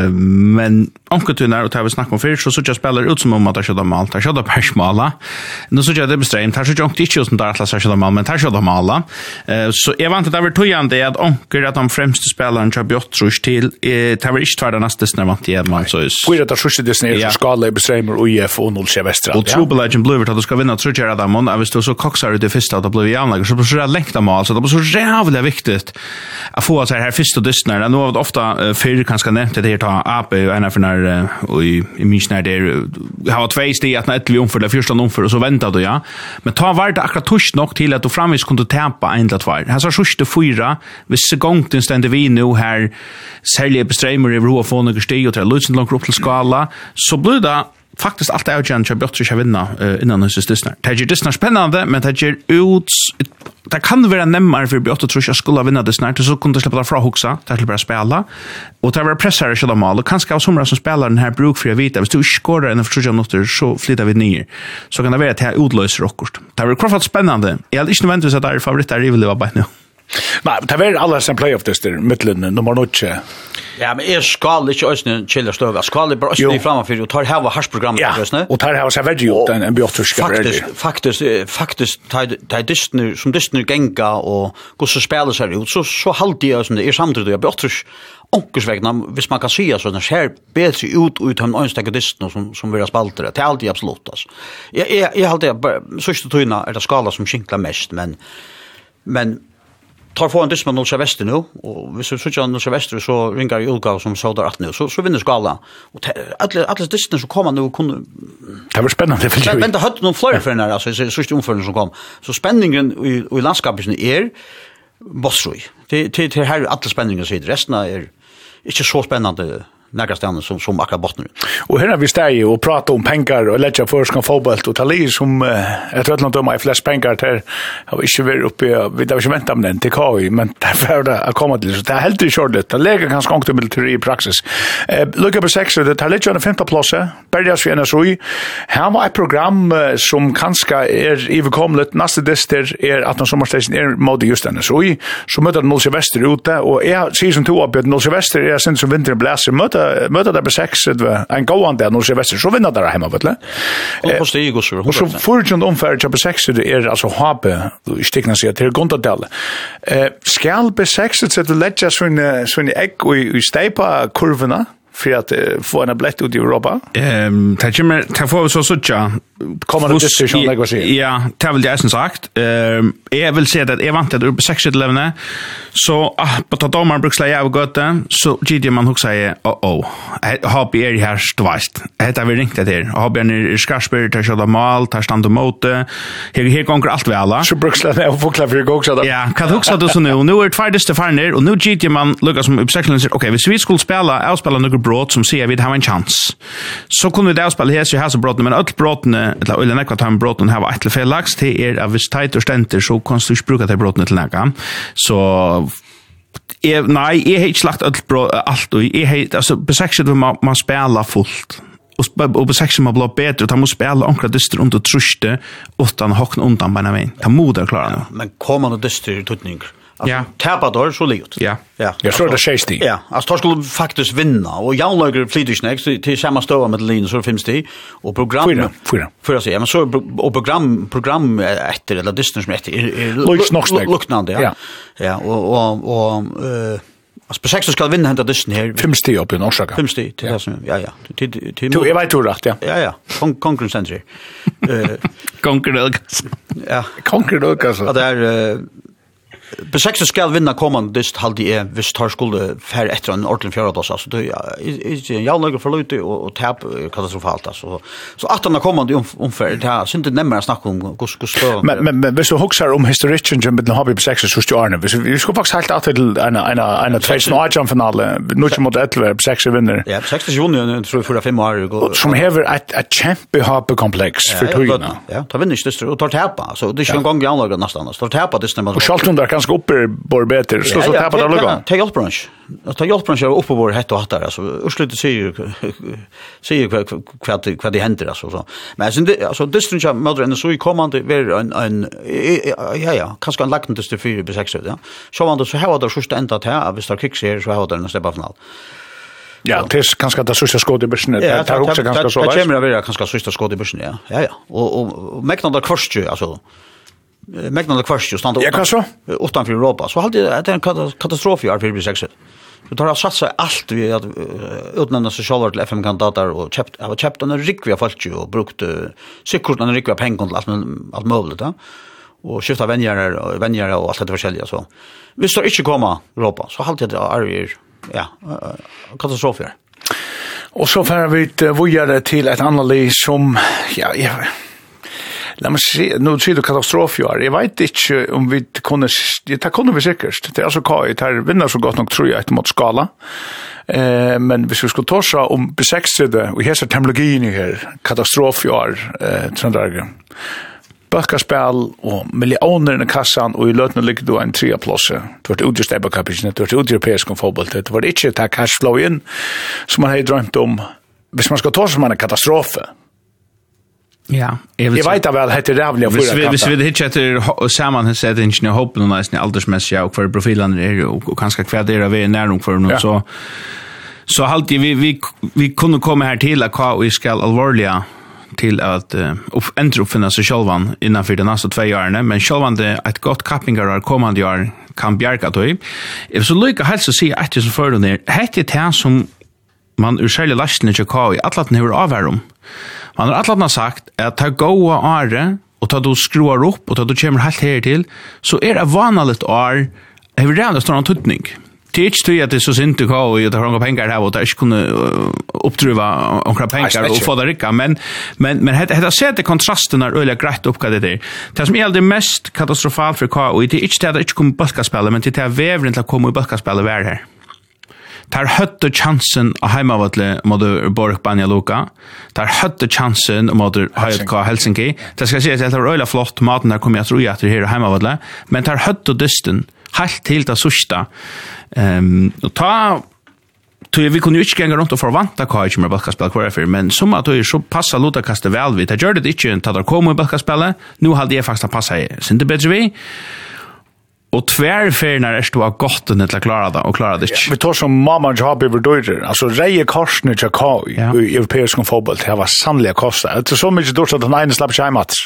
S3: men onkeltunar och tar vi snack om för så jag spelar ut som om att jag skjuter mål, tar skjuter persmåla. Nu så jag det bestämt, tar så inte just där att skjuta mål, men tar skjuter mål. Så jag vant att det var tojande att onkel att de främste spelaren jag Bjottrus till tar vi inte tvärda nästa när man till man så är.
S1: Hur det skjuter det ner skala i bestämmer och IF och 0 Västra.
S3: Och Trouble Legend Bluebird att du ska vinna tror jag att man är visst så koxar det första att det blir jävla så så längta mål så det blir så jävla viktigt att få så här första dystnar. Nu har det ofta för kanske nämnt det här ta AP och en för när i minst där har två steg att när vi omför det första omför och så väntar du ja. Men ta vart akkurat tusch nog till att du framvis kunde tämpa en eller två. Här så sjuste 4 vissa gången ständer vi nu här säljer bestreamer över hur få några steg och till lösen långt upp till skala så blir det faktiskt allt är jag bättre ska vinna innan det system. Det är just spännande men det ger ut det kan vara närmare för Björn tror jag skulle vinna det snart så kunde släppa från huxa till bara spela och det var pressare så de all kanske av somra som spelar den här bruk för vita hvis du skorar en för något så flyttar vi ner så kan det vara att jag utlöser rockort. Det var kvar spännande. Jag hade inte väntat att det är favorit är väl bara nu.
S1: Nej, det var alla som playoff tester mitten nummer 9.
S2: Ja, men är skal inte ösnen chilla stöva. Skal bara ösnen framför och tar här var harsprogrammet ösnen.
S1: Och tar här så väldigt gjort en Björtrska.
S2: Faktiskt tar Disney som Disney gänga och går så spelar sig ut så halt det ösnen är samtidigt jag Björtrsk onkersvägna hvis man kan se så den ser bättre ut än önstaka Disney som vill spalta det. Det är alltid absolut alltså. Jag hade sista tydna är det skala som skinklar mest men tar få en Disman 0 Väster nu och hvis vi söker 0 Väster så ringar Ulga som så där att nu så vinner skala och alla Disman som kommer nu kunde
S1: det var spännande för
S2: men det hade någon fler för när alltså sista omförande som kom så spänningen i landskapet är bossroj det här alla spänningen så resten är inte så spännande några ställen som akkurat bottnar. Och
S1: här har vi steg och prata om pengar och lägga för fotboll och tali som jag tror att något av flest pengar där har vi inte varit uppe vi har inte väntat med den till KI men därför att komma till så det är helt i shortet det lägger ganska långt military praxis. Lucka på 6 det tar lite på 5:e plats Bergas för NSOI. Här var ett program som kanske är överkomligt nästa dester är att de sommarstation är mode just NSOI så möter 0 Väster ute och är ser som två på 0 Väster är sen som vinter bläser möta där på 6 det en gående där 0 Väster så vinner där hemma vet du.
S2: Och så är det
S1: och så förrjun omfärd på 6 det är alltså HP i stickna sig till Gontadal. Skall på 6 så det lägger så en ägg i steipa kurvorna för att få en blett ut i Europa.
S3: Ta får så såcha
S1: kommer det diskussion lägga sig.
S3: Ja, det vill jag sen sagt. Jag vill säga att jag vant att på 6 11 så på att domar brukar jag av gotten så GD man också säger har är här stvast. Det vi ringt det här. Har blir Skarsberg tar så mål tar stand och mot. Här går allt väl alla.
S1: Så brukar jag få klar för gå också.
S3: Ja, kan också då så nu är det tvärdaste farner och nu GD man lukkar som uppsättningen säger okej, vi skulle spela några brott som ser vi det har en chans. Så kunde vi spela här så brotten men allt brotten eller nekva tar brotten här var ett fel lax till att vis tight och stenter så konstigt bruka det brotten till näka. Så nej, jag har inte slagt allt och jag har alltså på 6 man spelar fullt. Och på 6 man blir bättre och man måste spela ankra dyster under truste utan hockna undan på en väg. Ta moder klara nu.
S2: Men kommande dyster i tutning.
S3: Ja.
S2: Tapador så likt.
S3: Ja.
S1: Jag tror det är 60.
S2: Ja, alltså tar skulle faktiskt vinna och Janlager flyter snägt till samma stöva med Lin så finns det och program för att säga men så och program efter eller distance som efter luktande ja och alltså på 6 ska vinna hända dysten här
S1: 50 upp i Orsaka
S2: 50 till det som ja till
S1: jag vet hur rätt
S2: ja Conquerence Center
S3: Conquerence
S2: ja
S1: Conquerence
S2: det är på 6 ska vinna kommande dyst halde är visst tar skulle för efter en ordentlig fjärdeplats alltså det är jag lägger för lite och tap katastrofalt alltså så att han kommande omfär det har inte nämmer snacka om hur
S1: men hvis du huxar om historien med den hobby på 6 så stjärna vi ska faktiskt helt att en tvåsnårjam finale nu mot 11 på 6 vinner
S2: ja 6 juni tror för 5 år
S1: som har ett champion hobby komplex för tugna
S2: ja tar vinner just och tar tapa så det är en gång jag lagar nästan så tar tapa det stämmer
S1: och Charlton där ganska uppe bor bättre så tappar det lugg.
S2: Ta hjälpbransch. Ta hjälpbransch är uppe bor hett och hattar alltså urslutet säger vad det händer alltså så. Men alltså district mother and så i kommande ver en kanske en lacknat till 4 på 6 ja. Så man då så har det första ända till att vi står kick ser så har det en steg av final.
S1: Ja, det är kanske det sista skottet i börsen. Det är också ganska så.
S2: Det kommer att vara kanske sista skottet i börsen, ja. Och mäknade kvarstju, alltså. Mäknade kvarstju stannar utanför Europa. Så hade det en katastrof i R4B6. Du tar satt sig allt vi att utnämna sig själva till FM-kandidater och köpt en rikviga folk och brukt säkert en rikviga pengar till allt möjligt, ja. Och skifta vänjare och allt det försäljliga så. Vi står inte komma Europa, så hade det är katastrofer.
S1: Och så får vi vidare till ett annat som låt mig se, nu ser du katastrofer. Jag vet inte om vi kunde, det kunde vi säkert. Det är alltså kaj, det här vinner så gott nog tror jag ett mot skala. Men hvis vi skulle ta oss om besexrede och hela terminologin i här katastrofer, böckaspel och miljoner i kassan och i lötna ligger då en 3-plåse. Det var det utgörs Ebba-kapitlet, det var det utgörs fotboll. Det var inte det cashflow in som man hade drömt om. Hvis man ska ta som en katastrof.
S3: Ja,
S1: jag vet väl att det är rävliga förra.
S3: Hvis vi hittar samman sett inte hoppen och nästan aldersmässiga och för profilerna är och kanske kvärdera vi närmare för något så alltid vi kunde komma här till att vi ska allvarliga till att uppfinna sig självan innanför de nästa 2 åren, men självande ett gott kappingar kommande år kan bjärka då. Jag så lycka helst att se att det så för ner. Hette det som man ursäljer lastning i Chicago i atlaten hur avvärum. Man har atlaten sagt att ta goa are och ta då skruar upp och ta då kommer helt här till så är det vanligt år hur det står en tutning. Teach to att det så inte gå och det har några pengar här och det inte kunna uppdriva några pengar och få det rika men det ser det kontrasten är öliga grejt uppgåva det. Det som är det mest katastrofalt för KA och det är inte det inte kommer basketspel men det är vävren till att komma i basketspel är här. Tar hötte chansen att hemmavatle mot Borg Banja Luka. Tar hötte chansen mot HJK Helsinki. Det ska sägas att det är öliga flott maten där kommer jag tro att det här hemmavatle men tar hötte dysten helt till det sista. Och ta vi kunde ju inte gänga runt och förvanta kaj med basketspel kvar för men som att det så passar låta kasta väl vi. Det gör det inte att det kommer i basketspel. Nu hade jag faktiskt passa sen det bättre vi. Och tvärfärnar är stå gott den att klara det och klara det.
S1: Vi tar som mamma jobb över dörren. Alltså Reje Korsne Jakob i europeisk fotboll det var sannliga kostar. Det är så mycket då så att den ena släpper sig match.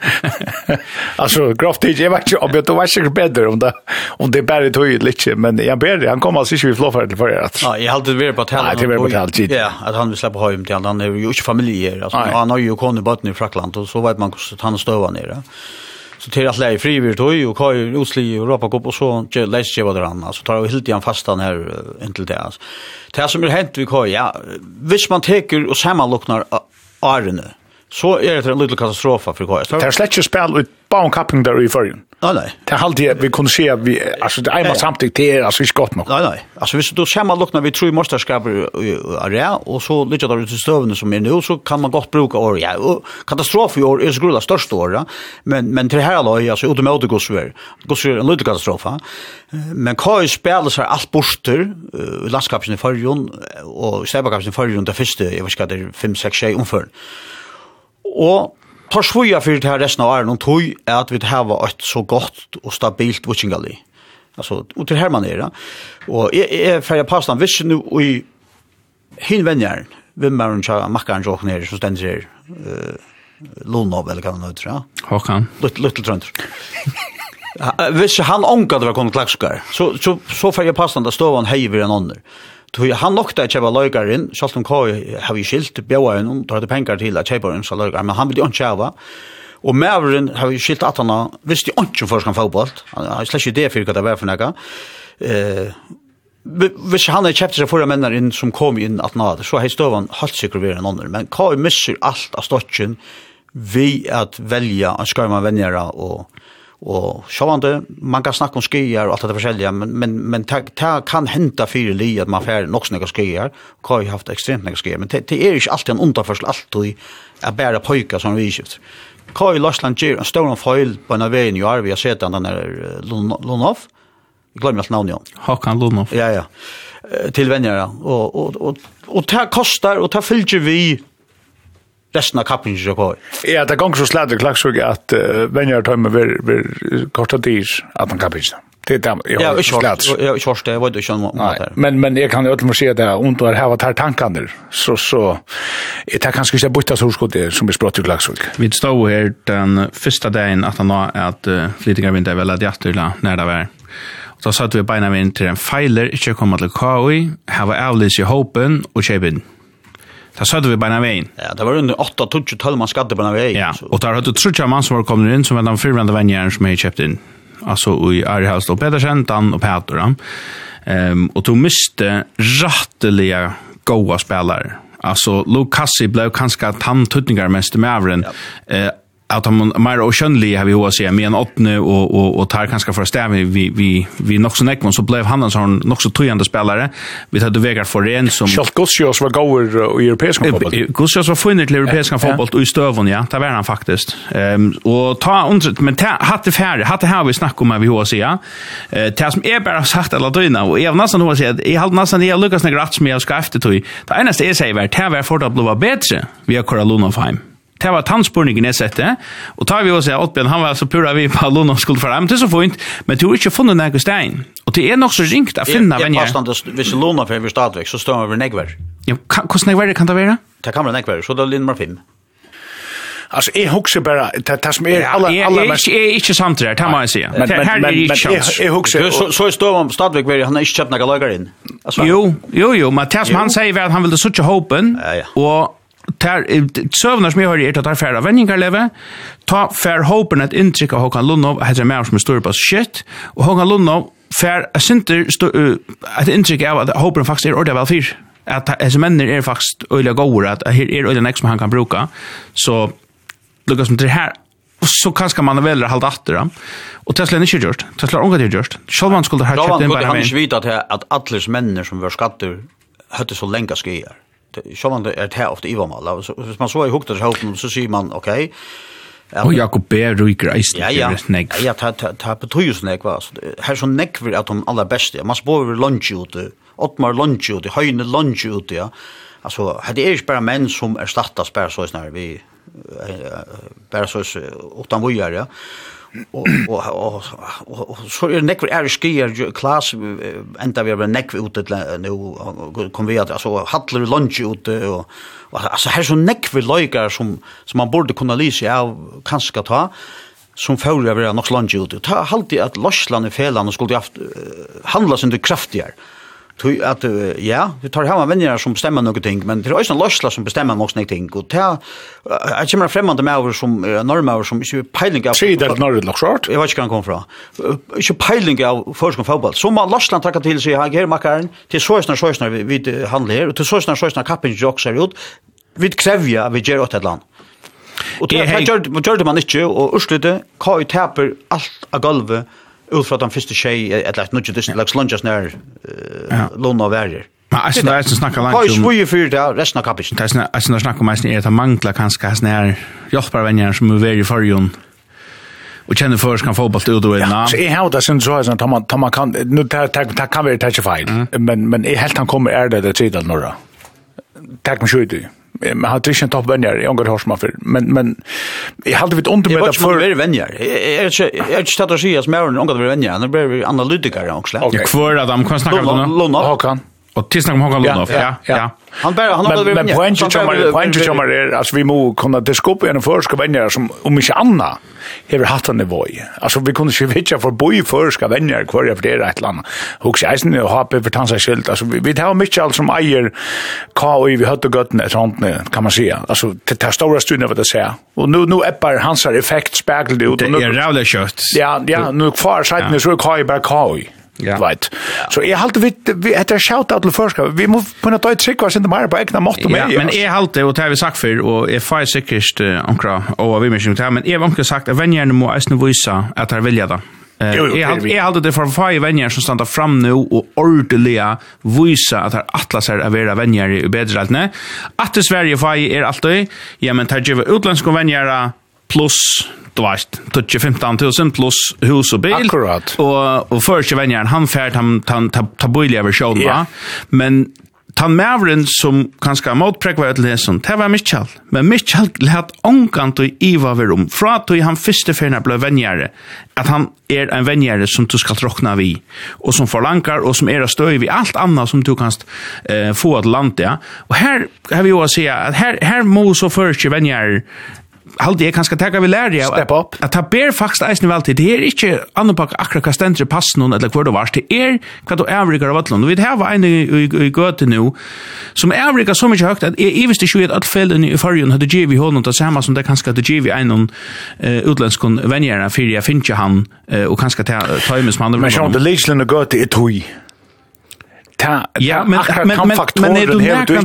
S1: Alltså grovt det jag vet inte om det var säkert bättre om det bara tog lite men jag ber han kommer alltså inte vi flå för att.
S2: Ja, jag hade väl på att ja, att han vill släppa hem till han är ju inte familjer alltså han har ju kommit bort i Frankland och så vet man att han står nere. Så till att lägga frivilligt och kaj Osli och Europa Cup och så läser jag vad det annars så tar vi helt igen fastan här intill det alltså. Det som är hänt vi kaj ja hvis man teker och sammanlocknar arne så är det en liten katastrof för kaj.
S1: Det är släckt spel ut baunkapping där i förrän.
S2: Nej.
S1: Det är alltid vi kunde se vi alltså det är man samtidigt det är alltså inte gott nog.
S2: Nej. Alltså hvis då sammanlocknar vi tror mästerskaper area och så lite där ute stövne som är nu så kan man gott bruka år ja och katastrof i år är så grulla störst år men till här då alltså utomot går så en liten katastrof men kaj spelar så allt borster landskapet i förrjon och stäbakapet i förrjon det första jag vet inte det 5-6 tjej ungefär och tar svoja för det här resten av åren och tog att vi har ett så gott och stabilt watchingali. Alltså och till här man är det. Och är för jag passar visst nu i hinvänjar vem man ska mackan och ner så ständer Lunov eller kan man utra.
S3: Håkan.
S2: Little trend. Visst han onkade var kon klaxkar. Så för jag passar där står han hejer en annan. Han nokta att köpa lögar in, så som kaj har vi skilt bjöa en tar det pengar till att köpa en så lögar, men han vill inte köpa. Och Mavren har vi skilt att han visste inte för ska fotboll. Han släcker det för att det var för några. Hvis han har köpt sig förra männer in som kom in att nada, så har stövan helt säkert vara en annan. Men kaj missar allt av stocken vi att välja att ska man vänjera och sjåvande man kan snacka om skier och allt det försäljliga men det kan hända för li att man får nog snäga skier har ju haft extremt snäga skier men det är ju inte alltid en underförsel alltid att bära pojkar som vi skift Kai Larsland ger en stor feil på en vägen i Arvi, jag ser att den där Lunov. Jag glömmer allt namn.
S3: Håkan Lunov.
S2: Ja. Till vänner och det kostar och det fyller vi resten av kappen så kvar.
S1: Ja, det går så släder klaxsug att vänner tar med korta tids att man kappen. Det är jag förstår
S2: det var det ju
S1: men jag kan ju också se det och har haft här tankarna så det kanske ska byta så skott det som är sprott i klaxsug.
S3: Vi står här den första dagen att han har att flyttingar vinter väl att jätterla när det var. Så satt vi beina in till en feiler, ikke komma til KI, have avlis i hopen og kjøpen. Så satt vi beina veien.
S2: Ja, det var under 8-12 man skadde på den veien.
S3: Ja, og der hadde trutja mann som var kommet inn, som var de fyrvända vennjæren som jeg kjøpt inn. Altså i Ari Halst og Pedersen, Dan og Peter. Og de miste ratteliga goa spelare. Altså, Lukassi blev kanskje tandtutningar mest med avren. Att han mer och skönlig har vi hur säga med en åttne och tar kanske för stäv vi nog så näckmon så blev han en sån nog så tojande spelare. Vi hade vägar för en som
S1: Charles Gossios var goer i europeiska fotboll.
S3: Gossios var funnit till europeiska fotboll i Stövon ja, det var han faktiskt. Och ta undret men hade här vi snackar om vi hur säga. Det som är bara sagt alla dyna och jag nästan hur säga jag hade nästan jag Lucas Negratz med ska efter tog. Det enaste är säger vart här var för att bli bättre. Vi har Karolonofheim. Det var tandspurningen jag sette, og tar vi også Oddbjørn, han var så pura vi på Lundon skulle fram, det så fint, men du har ikke funnet noe stein, og det nok så ringt å finne venner.
S2: Jeg påstand, hvis Lundon får vi stadvek, så står vi over negver.
S3: Ja, hvordan negver kan det være?
S2: Det kan være negver, så det er nummer 5.
S1: Alltså jag huxar bara det som är alla
S3: mest är inte sant det här måste jag säga. Här är ju chans.
S1: Jag huxar
S2: så står man stadvik var han inte köpt några lagar in.
S3: Jo, men det som han säger att han vill sucha hopen och tar sövnar som jag hör att ta färra vänningar leva ta för hopen att intrycka Håkan Lundov heter mer som står på shit och Håkan Lundov för center att intrycka av att hopen faktiskt är ordet väl fyr att as männer är faktiskt öliga goor att här är öliga nästa som han kan bruka så Lucas som det här så kanske man väl hålla åter och Tesla är inte gjort Tesla ångar det gjort Schalman skulle ha köpt den
S2: bara han inte vita att alla männer som var skatter hade så länge skier så man det här ofta Ivamal så man så i huktar så ser man okej.
S3: Och Jakob B. Ruiker
S2: Ja, ta på tujusnäck va. Här så näck för att de allra bästa. Man spår lunch ute. Ottmar lunch ute, höjne lunch ute ja. Alltså, det är ju bara män som erstattar spär så när vi bara så utan vojar ja. Och så är näck för skier klass ända vi har näck ute nu kom vi att alltså hallar lunch ute och alltså här så näck för lökar som man borde kunna lysa av kanske ta som får över något lunch ute ta alltid att Lorsland i felan och skulle haft handla som det kraftigare att ja, vi tar hemma vänner som bestämmer någonting men det är också en Lorsland som bestämmer någonting och ta jag kommer främmande med över som normer som inte peiling av
S1: det norr Lorsland
S2: jag vet inte kan komma från inte peiling av förskon fotboll som man Lorsland tackar till sig här makaren till såsnar vid handlar och till såsnar kappen joxar ut vid krävja vid ger åt ett land och det gör man inte och urslutet kan ju tapper allt av golvet ut från den första tjej eller något just like lunches när låna värre.
S3: Men alltså när jag snackar långt
S2: om vad ju för det resten av kapiteln.
S3: Det är alltså när snackar mest är att mangla kanske när hjälper vänner som är very for you. Och känner först kan fotboll ut och in.
S1: Så är det sen så att man kan nu ta kan vi touch fine. Men är helt han kommer är det till norra. Tack med skjuter. Man har inte topp vänner i Ungern för men jag hade vid undermäta för
S2: vänner. Är strategier som är Ungern vänner. Det blir analytiker också.
S3: Jag kvar att de kan snacka om
S1: Håkan.
S3: Och tills om Håkan Lundov. Ja.
S2: Han men
S1: poängen kommer är alltså vi må kunna diskutera en förska vänner som om inte Anna har haft en nivå. Alltså vi kunde ju veta för boy förska vänner kvar för det ett land. Hooks isen och ha på tansa skilt. Alltså vi har mycket alls som äger KI vi hade gott sånt kan man säga. Alltså det tar stora stunder vad det säger. Och nu är hans effekt speglade ut.
S3: Det är rävla kött.
S1: Ja, nu kvar sidan så KI bara KI. Right. Så jag håller vi heter shout out till förska. Vi måste på något sätt trycka oss inte mer på egna mått och med.
S3: Men är halt det och det har vi sagt för och är fire säkerst ankra och vi måste inte men är vanligt sagt att vännerna må äsna visa att de vill det. Jag hade det för fire vänner som stannar fram nu och ordentliga visa att atlas är vara vänner i bättre allt nej. Att Sverige fire är alltid ja men tar ju utländska vänner plus du vet, 15,000 plus hus och bil.
S1: Akkurat.
S3: Och första vänjaren, han färd han ta bojliga versionen, va? Men han mävren som kanske motpräkvar till det som, det var Mitchell. Men Mitchell lät ångkant och iva vid rum. Fra att han första färna blev vänjare. Att han en vänjare som du ska råkna vid. Och som förlankar och som att stöj vid allt annat som du kan få att landa. Och här har vi ju att säga att här må så första vänjare halt jag kanske ta vi lärde
S1: Step up.
S3: att ta ber faktiskt eisen väl till det är inte annorlunda akkurat kastar passen någon eller vad det var det vad då average av Atlant vi har en i gott nu som average så mycket högt att i visste ju att fällen i förrjun hade GV honom att samma som det kanske det GV en utländsk vänjare för jag finner han och kanske ta med som andra
S1: men så det Leisland gott det tog
S3: ja, men är du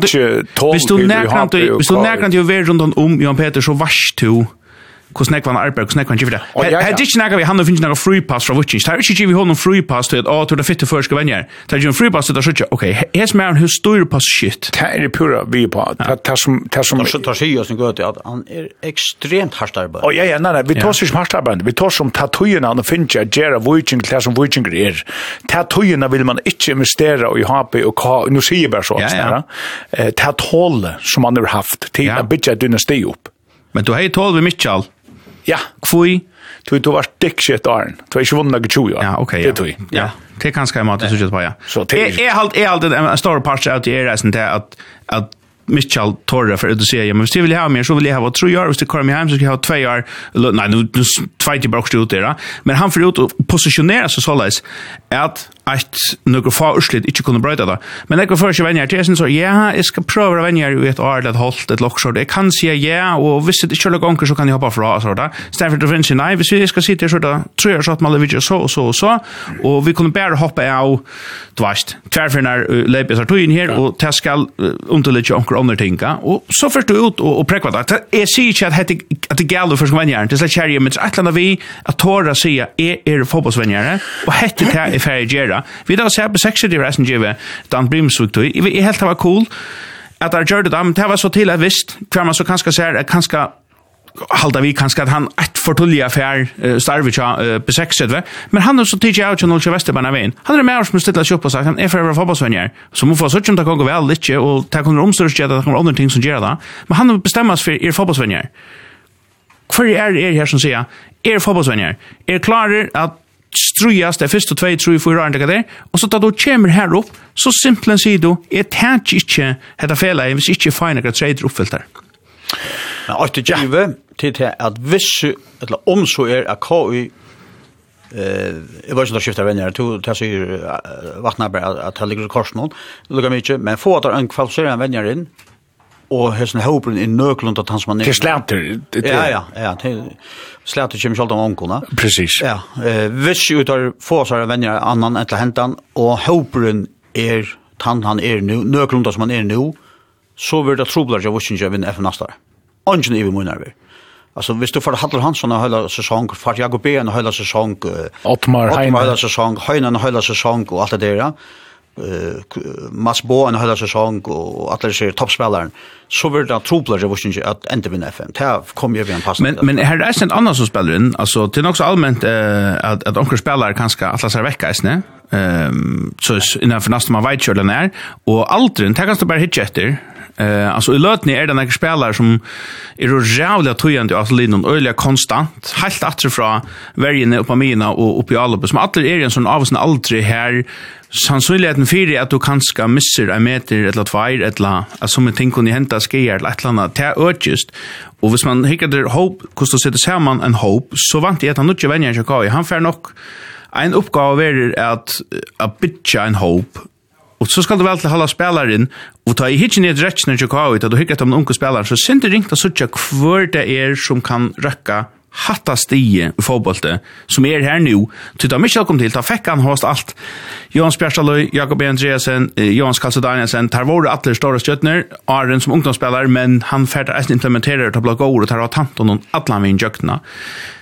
S3: närkant ju väl runt om Jan Peter så vars du hur snackar man arbetar, hur snackar man gifta. Här det snackar vi han finns några free pass från Witching. Här är ju honom free pass till att till det fitte första vänner. Det är ju en free pass till att säga okej, här är hur stor pass shit.
S1: Det är pura vi på. Det som
S2: tar sig ju som går till att han är extremt hårt arbete.
S1: Ja, nej, vi tar sig hårt arbete. Vi tar som tatuerna och finns ju Jera Witching klass som Witching är. Tatuerna vill man inte investera och HP och nu ser bara så att tatuer som man har haft till att bygga dynasti upp.
S3: Men du har ju 12 Mitchell.
S1: Ja,
S3: kvui.
S1: Du var dickshit Arn. Du har inte vunnit något 20 år.
S3: Ja, okej. Ja. Det kan ska jag mata så på ja. Så det är alltid en stor part av det är resten att Mitchell torra för att säga men vill jag ha mer så vill jag ha 3 år så kommer jag hem så ska jag ha 2 år. Nej, nu tvåt bara ut där. Men han får ut och positionera sig så läs att några få urslit inte kunde bryta det. Men det går för sig vänner till så jag ska prova vänner i ett år det hållt ett lock så det kan säga ja och visst det skulle gånger så kan jag hoppa för så där. Stanford Defense nej vi ska sitta så där 3 år så att man lever så och vi kunde bara hoppa av tvärst tvärförnar läpes att in här och det ska underlägga onkel under tänka och så först ut och präkva det. Jag ser inte att det gäller för vänner det släcker ju med att vi att torra säga är fotbollsvänner och hette det är färger. Vi då ser på 60 resten GV Dan Brimsvik i helt var cool att där gjorde det var så till att visst kvar man så kanske säga kanske halda vi kanske att han ett förtulliga affär Starvicha på 60 men han har så tidigt out till Västerbarna vägen han är med som ställa sig upp och sagt han är för fotbollsvänner så man får så att det går väl lite och ta kommer omstörst att det kommer andra ting som gör det men han bestämmer sig för fotbollsvänner för är här som säger fotbollsvänner klarar att strujas det första 2 3 4 år där och så tar du kommer här upp så simpelt säger du attach inte heter fel är visst inte fina att trade uppfyllt där.
S2: Men att det givet till att viss eller om så är att KU jag var så där skiftar vänner till sig vattnar bara att det ligger kors någon lukar mycket men få att en kvalificerad vänner in och hösten hopen i nöklund att han som man är.
S1: Det släter.
S2: Ja, släter kommer själva onkorna.
S1: Precis.
S2: Ja, viss utar få så vänner annan eller hentan och hopen är han är nu nöklund som man är nu så vill det trubla jag visste inte vem FN nästa. Ungen är vi nervös. Alltså visst du för Hallor Hansson och hela säsong för Jakob Ben och hela säsong
S1: Otmar
S2: hela säsong Heinan och hela säsong och allt det där. Masbo en hela säsong och att det ser toppspelaren så vill det trubla jag visste inte att inte vinna FM. Det kommer ju vi en pass.
S3: Men här är en annan som spelar in alltså det är också allmänt att onkel spelare kanske alla så vecka är så innan för nästa man vet kör den är och aldrig det kan du bara hitta efter. Alltså i lötni är det några spelare som är jävla tojande alltså linan öliga konstant helt återifrån varje upp på mina och upp i alla som alla är en sån av sån aldrig här sannolikheten för att du kanske missar en meter eller 2 eller alltså som ting kunde hämta skier eller ett annat det är just och hvis man hickar hope kostar sätta samman en hope så vant det att han inte vänjer sig kvar han får nog en uppgave är att bitcha en hope. Och så ska du väl hålla spelaren och ta i hitchen i rätt när du går ut och du hickar de unga spelaren så syns det ringt att söka kvar det är som kan räcka hatta stige i fotbollen som är här nu till att Michel kom till ta fäckan host allt Johan Spjärstallöj, Jakob Andreasen, Johan Skalsedanielsen tar våra alla stora stöttner Arden som ungdomsspelare men han färdar att implementera det och bli god och tar av tanton och alla min jökna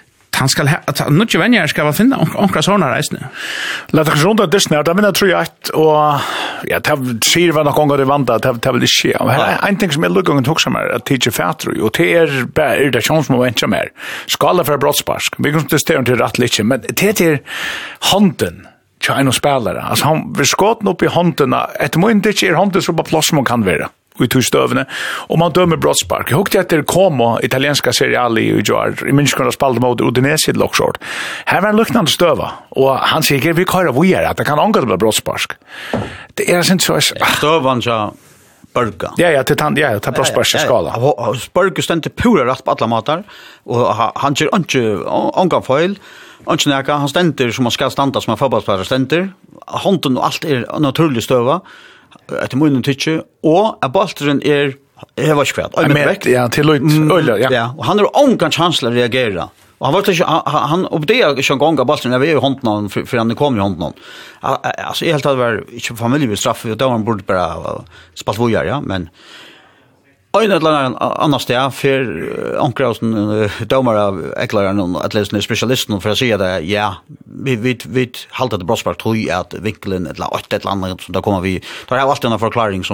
S3: han ska nu inte vänja ska vara finna onkra såna resten.
S1: Låt oss runda Disney där vinner tror jag och ja det ser vad någon gång det vanta att det vill ske. En ting som är lugnt också med att teacher fatru och det är det chans moment som är. Skala för brottspark. Vi kan testa inte rätt lite men det är handen. Chino spelare. Alltså han vill skott upp i handen. Ett moment det är handen så på plats man kan vara. Vi tog stövne och man dömer brottspark. Jag hukte efter Como italienska Serie A i Joar. I minns kunna spela mot Udinese i Lockshort. Här var en luktande stöva och han säger vi köra vidare att det kan angå det brottspark. Det är inte så
S2: stövan så Burka.
S1: Ja, till han ja, ta brottspark i skala.
S2: Burka stände pura rätt på alla matar och han kör inte angå fel. Anchunaka han ständer som man ska standa som en fotbollsspelare ständer. Handen och allt är naturligt stöva. Ett munnen tycke och att bollen är var skvärt.
S1: Ja, till öl ja.
S2: Ja, och han har onkan chans att reagera. Och han var inte han och det är ju en gång bollen när vi är i handen för han kom i handen. Alltså helt att var inte familjestraff och då han borde bara spalt vojar ja, men en eller annan steg för onkrausen domar av äcklaren och att läsa specialisten för att säga det ja vi haltar det brottspark tror jag att vinkeln ett land som där kommer vi tar jag alltid en förklaring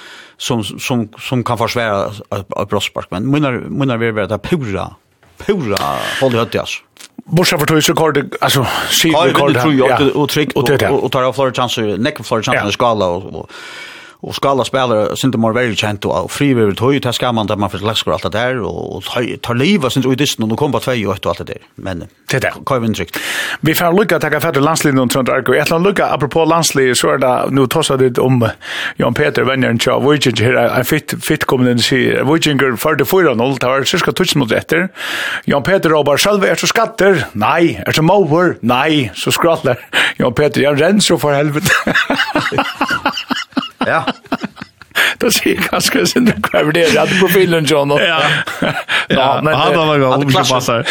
S2: som kan försvara ett brottspark men munar vi det pura håll det alltså
S1: Borsa för tog rekord alltså
S2: rekord och tryck och tar av flera chanser neck flera chanser skala och skala spelare synte mer väl känt och frivilligt höjt här ska man där man för läskor allt det där och tar liv och syns ut distan och då kommer på 2 och allt det där men
S1: det där
S2: kan vi inte
S1: vi får lucka ta för landslinjen och sånt där ett land lucka apropå landslinjen så är det nu tossade det om Jan Peter Wenner och Charles Wichinger är fit kommer den se Wichinger för det 4-0 tar cirka touch mot efter Jan Peter Robert själv är så skatter nej är så mower nej så skrallar Jan Peter jag rens så för helvete
S2: ja.
S1: Då ser jag ganska synd kvar det hade profilen John. Ja.
S3: Ja, men han har några passar.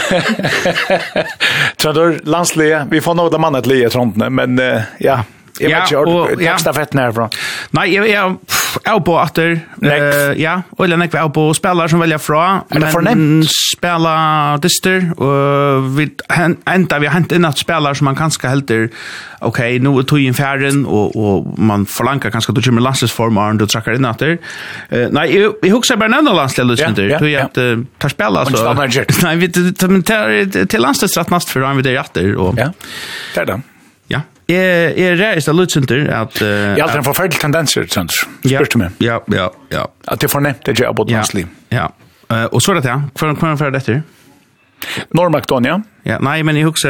S1: Tror landslige, vi får några man att le Trondne, men ja. Jag vet ju texta fett nerifrån.
S3: Nej, jag är på åter. Ja, och Lennek var på spelare som väljer fra, men spela dister och vi har hänt in att spelare som man kanske helt okej, nu tog in färden och man förlankar kanske då kommer landsform och du trackar in åter. Nej, vi huxar bara nämna landslaget center. Du att ta spela så. Nej, vi till landslaget näst för han vi det åter och
S1: ja. Det är det.
S3: Ja. Är det så lutsenter att
S1: jag har en förfärlig tendenser sånt. Spurt mig.
S3: Ja.
S1: Att det får nämnt det jag på landslig.
S3: Ja. Och så det för detta.
S1: Norrmacedonia.
S3: Ja, nej men jag huxar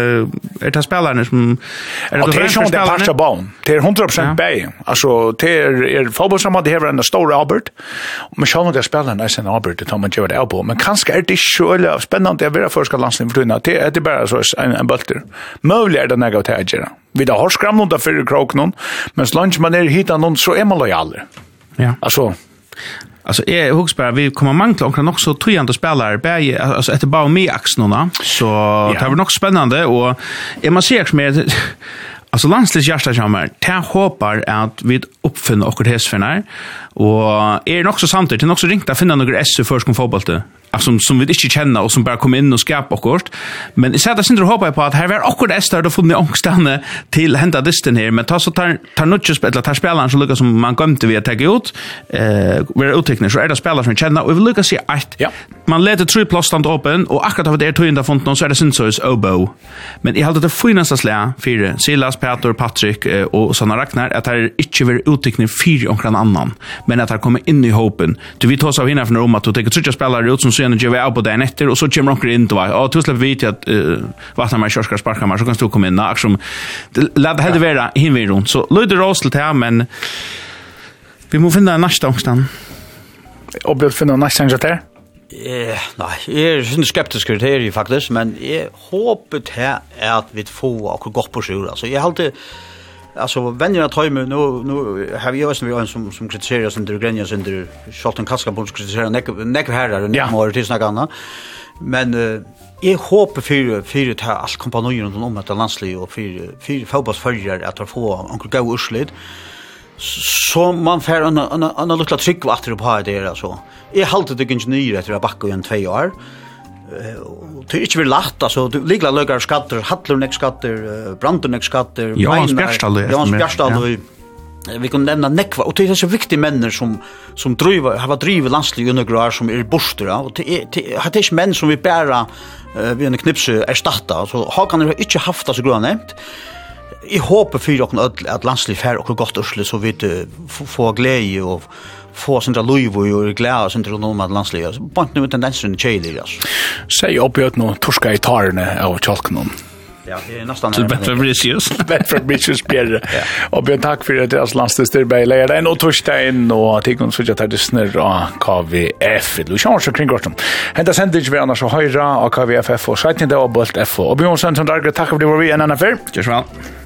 S3: det spelarna som
S1: det är som det passar barn. Det är 100% bäj. Alltså det är fotbollssamma det har en stor Albert. Men själva det spelarna är sen Albert det tar man gör det på. Men kanske är det så spännande att vara förska landslaget för det är bara så en bulter. Möjligt är det något att göra. Vi har skramnat där för kroken men så långt man är hitta någon så är man lojal. Ja.
S3: Alltså Huxberg vi kommer mangla och kan också tojande spelare bäge alltså efter bara med axlarna så det var nog spännande och man ser också med alltså landsliga hjärtajammar ta hoppar att vi uppfinner och häsförnar och är också samtidigt också ringt att finna några SU för som fotboll som vi inte känner och som bara kommer in och skapar kort men så där syndrom hoppar på att här var akkurat Esther då funnit ångstanne till hända disten här men tar nutches eller tar spelaren så lyckas som man glömde vi att ta ut vara utecknar så är det spelare som känner och vi lyckas se att man leder 3 plåstand öppen och akkurat av det tog fonten så är det syns obo men I hade det finaste slä för Silas Peter Patrick och såna Ragnar att det inte var utecknar 4 och en annan men att det kommer in I hopen du vi tar så hinna för om att du tar 3 spelare ut som sen ger vi av på den efter och så kommer de in då och till slut vet jag att vad man kör ska sparka man så kan stå komma in och som låt det vara hinner runt så lyder rosel här men vi måste finna nästa omstan
S1: och vill finna nästa chans där.
S2: Nej, jag är inte skeptisk till det ju faktiskt men jag hoppas här är att vi får och gå på sjön alltså jag har alltid alltså vännerna tar mig nu har vi också en som kritiserar oss under Grenjas under Charlton Kaska på kritiserar näck här och mer till snacka annat men jag hoppas för det här allt kompanjoner runt om att landslig och för fotbollsföljare att få en god urslit så man får en liten tryck att det på det alltså jag har alltid tyckt ingenjör efter att backa igen 2 år Det är inte väl lätt alltså ligga lögar skatter, Hallurnek skatter, Brandurnek skatter,
S3: Jans Bjärstad.
S2: Vi kan nämna nekva och det är så viktiga människor som har drivit landslig under år som är borster och det är inte män som vi bära vi en knipse erstatta så har kan det inte haft så gröna nämnt. I hopp för att landslig fär och gott ursle så vi få glädje och få sånt där Louis och glädje sånt där om att landsliga så nu tendensen chili alltså.
S1: Säg uppåt nu torska gitarrerna av chalknon.
S2: Ja, det är nästan
S3: Fabricius.
S1: Fabricius Pierre. Och björn tack för att deras landstidsstyrberg lägger den och torsdagen och tycker så att det snurr och KVF. Du chanser kring gården. Hända sändigt vi annars så höra och KVF och sajten där och bolt F. Och björn sen som där tack för det var vi en annan affär.
S3: Just väl.